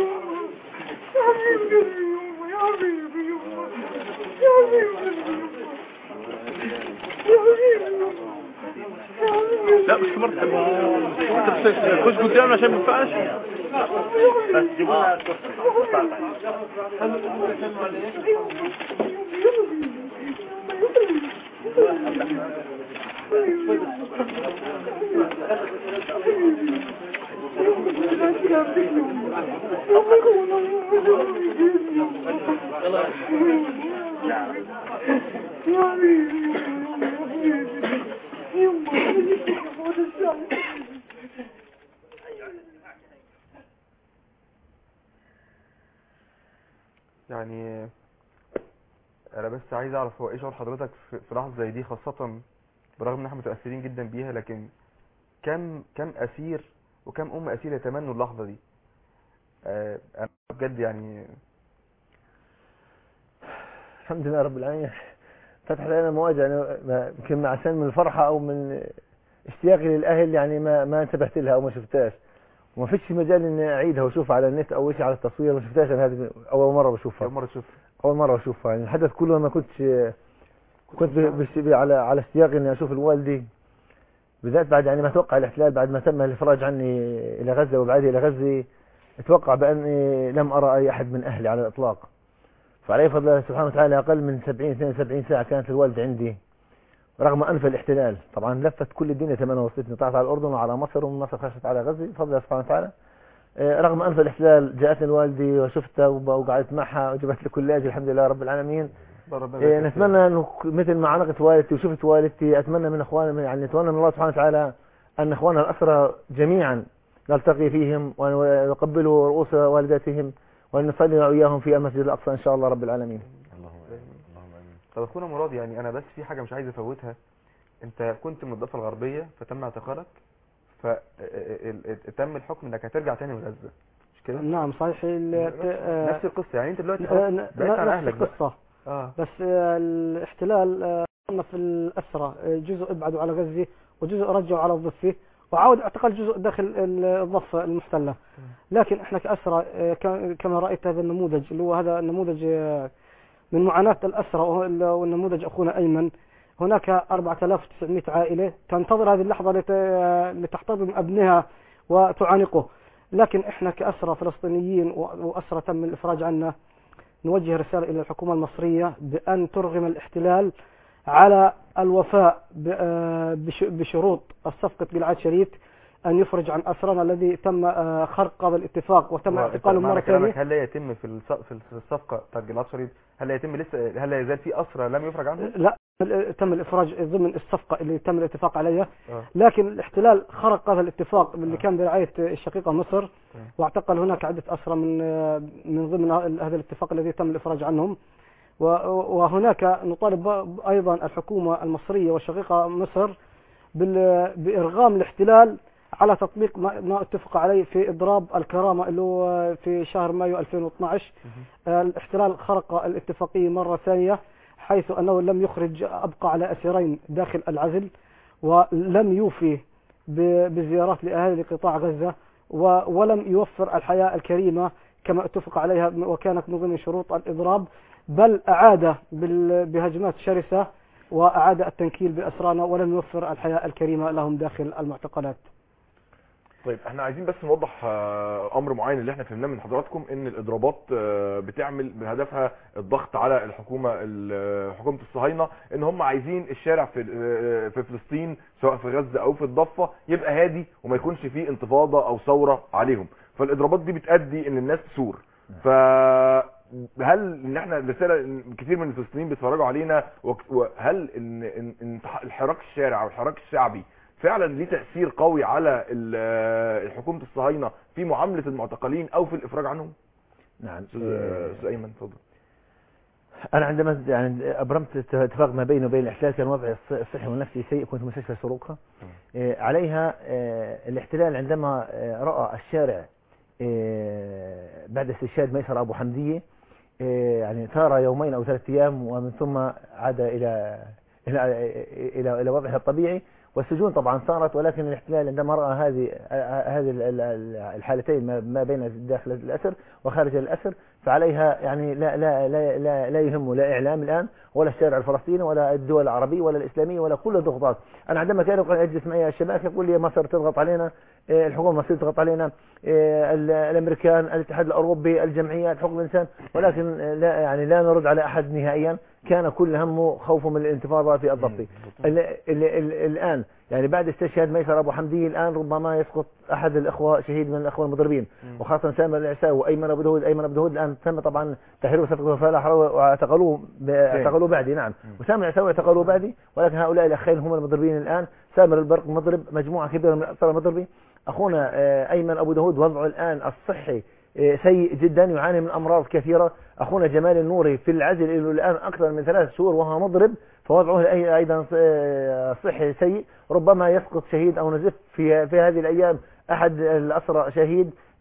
لا مش مرتب خش قدامنا عشان ما ينفعش بس جيبونا يعني انا بس عايز اعرف هو ايه شعور حضرتك في لحظه زي دي، خاصه برغم ان احنا متاثرين جدا بيها، لكن كم كم اسير وكم ام اسير يتمنوا اللحظه دي؟ آه، انا بجد يعني الحمد لله رب العالمين فتحت علينا مواجهة يعني ما- يمكن مع سن من الفرحة او من اشتياقي للاهل يعني ما ما انتبهت لها او ما شفتهاش وما فيش مجال اني اعيدها واشوفها على النت او شيء على التصوير ما شفتهاش انا هذه اول مرة بشوفها اول مره اشوف اول مرة اشوفها يعني الحدث كله ما كنتش كنت ب- بش- ب- على على اشتياق اني اشوف الوالدي بالذات بعد يعني ما توقع الاحتلال بعد ما تم الافراج عني الى غزة وابعادي الى غزة اتوقع باني لم ارى اي احد من اهلي على الاطلاق فعليه فضل الله سبحانه وتعالى اقل من سبعين اثنين وسبعين ساعة كانت الوالدة عندي رغم انف الاحتلال طبعا لفت كل الدنيا ثمانية وصلتني طلعت على الاردن وعلى مصر ومن مصر خشت على غزة بفضل الله سبحانه وتعالى آه، رغم انف الاحتلال جاءتني والدي وشفتها وب- وقعدت معها وجبت لي كلاج الحمد لله رب العالمين إيه نتمنى انه مثل ما عانقت والدتي وشفت والدتي اتمنى من اخواننا يعني نتمنى من الله سبحانه وتعالى ان اخواننا الاسرى جميعا نلتقي فيهم ونقبلوا رؤوس والداتهم وان نصلي وإياهم في المسجد الاقصى ان شاء الله رب العالمين. اللهم امين اللهم امين. طب اخونا مراد يعني انا بس في حاجه مش عايز افوتها انت كنت من الضفه الغربيه فتم اعتقالك فتم الحكم انك هترجع تاني من غزه مش كده؟ نعم صحيح ال- آه، نفس القصه يعني انت دلوقتي آه، خلاص ن- بعدت عن نفس اهلك بقى. القصة اه بس آه، الاحتلال آه، صنف الأسرى آه، جزء ابعدوا على غزة وجزء رجعوا على الضفة وعاود اعتقال جزء داخل ال- الضفة المحتلة لكن احنا كأسرى آه، ك- كما رأيت هذا النموذج اللي هو هذا النموذج آه، من معاناة الأسرى وهو- والنموذج أخونا أيمن هناك أربعة آلاف وتسعمائة عائلة تنتظر هذه اللحظة لت- لتحتضن ابنها وتعانقه لكن احنا كأسرى فلسطينيين و- وأسرى تم الإفراج عنا نوجه رسالة إلى الحكومة المصرية بأن ترغم الاحتلال على الوفاء ب- آه بش- بشروط الصفقة جلعاد شريف أن يفرج عن أسرنا الذي تم آه، خرق هذا الاتفاق وتم اعتقاله مرة ثانية. هل لا يتم في الص- في الصفقه بتاعت جلعاد شريف هل لا يتم لسه هل لا يزال في اسرى لم يفرج عنهم؟ لا تم الإفراج ضمن الصفقة اللي تم الاتفاق عليها آه. لكن الاحتلال خرق هذا الاتفاق اللي كان برعاية الشقيقة مصر واعتقل هناك عدة أسرى من آه، من ضمن هذا الاتفاق الذي تم الإفراج عنهم و- وهناك نطالب ب- أيضا الحكومة المصرية والشقيقة مصر بال- بإرغام الاحتلال على تطبيق ما ما اتفق عليه في إضراب الكرامة اللي هو في شهر مايو ألفين واثني عشر. آه، الاحتلال خرق الاتفاقية مرة ثانية حيث أنه لم يخرج أبقى على أسيرين داخل العزل ولم يوفي ب- بزيارات لأهالي قطاع غزة و- ولم يوفر الحياة الكريمة كما اتفق عليها وكانت من ضمن شروط الإضراب بل أعاد بال- بهجمات شرسة وأعاد التنكيل بأسرانا ولم يوفر الحياة الكريمة لهم داخل المعتقلات. طيب احنا عايزين بس نوضح آه، امر معين اللي احنا فهمناه من حضراتكم ان الاضرابات آه، بتعمل بهدفها الضغط على الحكومه ال- حكومه الصهاينه ان هم عايزين الشارع في آه، في فلسطين سواء في غزه او في الضفه يبقى هادي وما يكونش فيه انتفاضه او ثوره عليهم فالاضرابات دي بتؤدي ان الناس تثور ف هل ان احنا رساله إن كتير من الفلسطينيين بيتفرجوا علينا وك- وهل ان ان إن الحراك الشارع او الحراك الشعبي فعلا ليه تأثير قوي على ال- حكومة الصهاينة في معاملة المعتقلين او في الافراج عنهم؟ نعم استاذ آه، أستاذ ايمن اتفضل. انا عندما يعني ابرمت اتفاق ما بيني وبين الاحتلال كان وضعي الص- الصحي والنفسي سيء كنت في مستشفى سروقها آه، عليها آه، الاحتلال عندما آه، راى الشارع آه، بعد استشهاد ميسر ابو حمديه آه، يعني ثار يومين او ثلاث ايام ومن ثم عاد الى الى الى, إلى وضعه الطبيعي والسجون طبعا صارت ولكن الاحتلال عندما راى هذه هذه ال- ال- الحالتين ما- ما بين داخل الاسر وخارج الاسر فعليها يعني لا لا لا لا, لا يهمه لا اعلام الان ولا الشارع الفلسطيني ولا الدول العربيه ولا الاسلاميه ولا كل الضغوطات. انا عندما كان اجلس معي الشباب يقول لي مصر تضغط علينا آه، الحكومه المصريه تضغط علينا آه، ال- الامريكان الاتحاد الاوروبي الجمعيات حقوق الانسان ولكن آه، لا يعني لا نرد على احد نهائيا كان كل همه خوفه من الانتفاضه في الضفه. ال- ال- ال- الان يعني بعد استشهاد ميسر ابو حمديه الان ربما يسقط احد الاخوه شهيد من الاخوه المضربين وخاصه سامر العساوي وايمن ابو داود ايمن ابو داود الان تم طبعا تحرير وصفقه فلاح واعتقلوه ب- اعتقلوه بعدي نعم وسامر العساوي اعتقلوه بعدي ولكن هؤلاء الاخين هم المضربين الان سامر البرق مضرب مجموعه كبيره من الاسرى المضربين اخونا آه، ايمن ابو داود وضعه الان الصحي آه، سيء جدا يعاني من امراض كثيره اخونا جمال النوري في العزل له الان اكثر من ثلاث شهور وهو مضرب فوضعه أي- ايضا آه، صحي سيء ربما يسقط شهيد او نزف في في هذه الايام احد الاسرى شهيد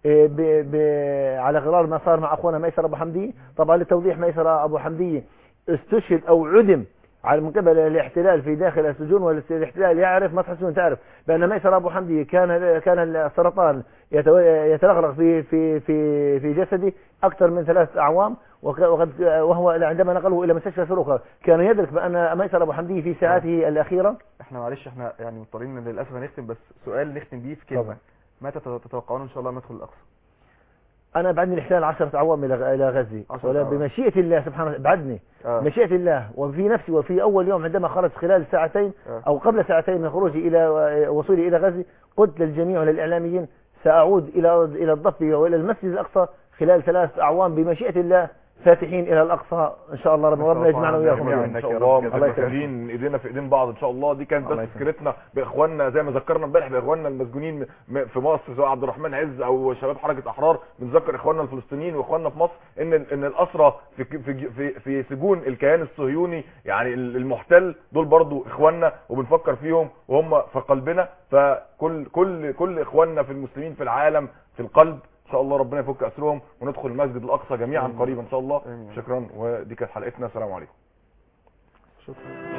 ب ب على غرار ما صار مع اخونا ميسر ابو حمديه. طبعا لتوضيح، ميسر ابو حمديه استشهد او عدم على من قبل الاحتلال في داخل السجون، والاحتلال يعرف، ما تحسون تعرف بان ميسر ابو حمديه كان كان السرطان يتلغلغ في في في في جسده اكثر من ثلاث اعوام، وقد وهو عندما نقله الى مستشفى سروقه كان يدرك بان ميسر ابو حمديه في ساعاته الاخيره. احنا معلش احنا يعني مضطرين للاسف هنختم، بس سؤال نختم بيه في كلمه. طبعا. متى تتوقعون ان شاء الله ندخل الاقصى؟ انا بعدني الاحتلال عشرة اعوام الى الى غزه، ولا بمشيئه الله سبحانه بعدني آه. مشيئه الله، وفي نفسي وفي اول يوم عندما خرج خلال ساعتين آه. او قبل ساعتين من خروجي الى وصولي الى غزه، قلت للجميع وللاعلاميين ساعود الى الى الضفه والى المسجد الاقصى خلال ثلاث اعوام بمشيئه الله، فاتحين الى الاقصى ان شاء الله. ربنا يجمعنا وياكم ان شاء الله، متفقين ايدينا في ايدين بعض ان شاء الله. دي كانت بس فكرتنا باخواننا زي ما ذكرنا امبارح باخواننا المسجونين في مصر، سواء عبد الرحمن عز او شباب حركه احرار. بنذكر اخواننا الفلسطينيين واخواننا في مصر ان ان الاسرى في في في, في سجون الكيان الصهيوني يعني المحتل دول برضو اخواننا، وبنفكر فيهم وهم في قلبنا. فكل كل كل اخواننا في المسلمين في العالم في القلب ان شاء الله. ربنا يفك اسرهم وندخل المسجد الاقصى جميعا قريبا ان شاء الله. شكرا، ودي كانت حلقتنا. السلام عليكم. شكرا.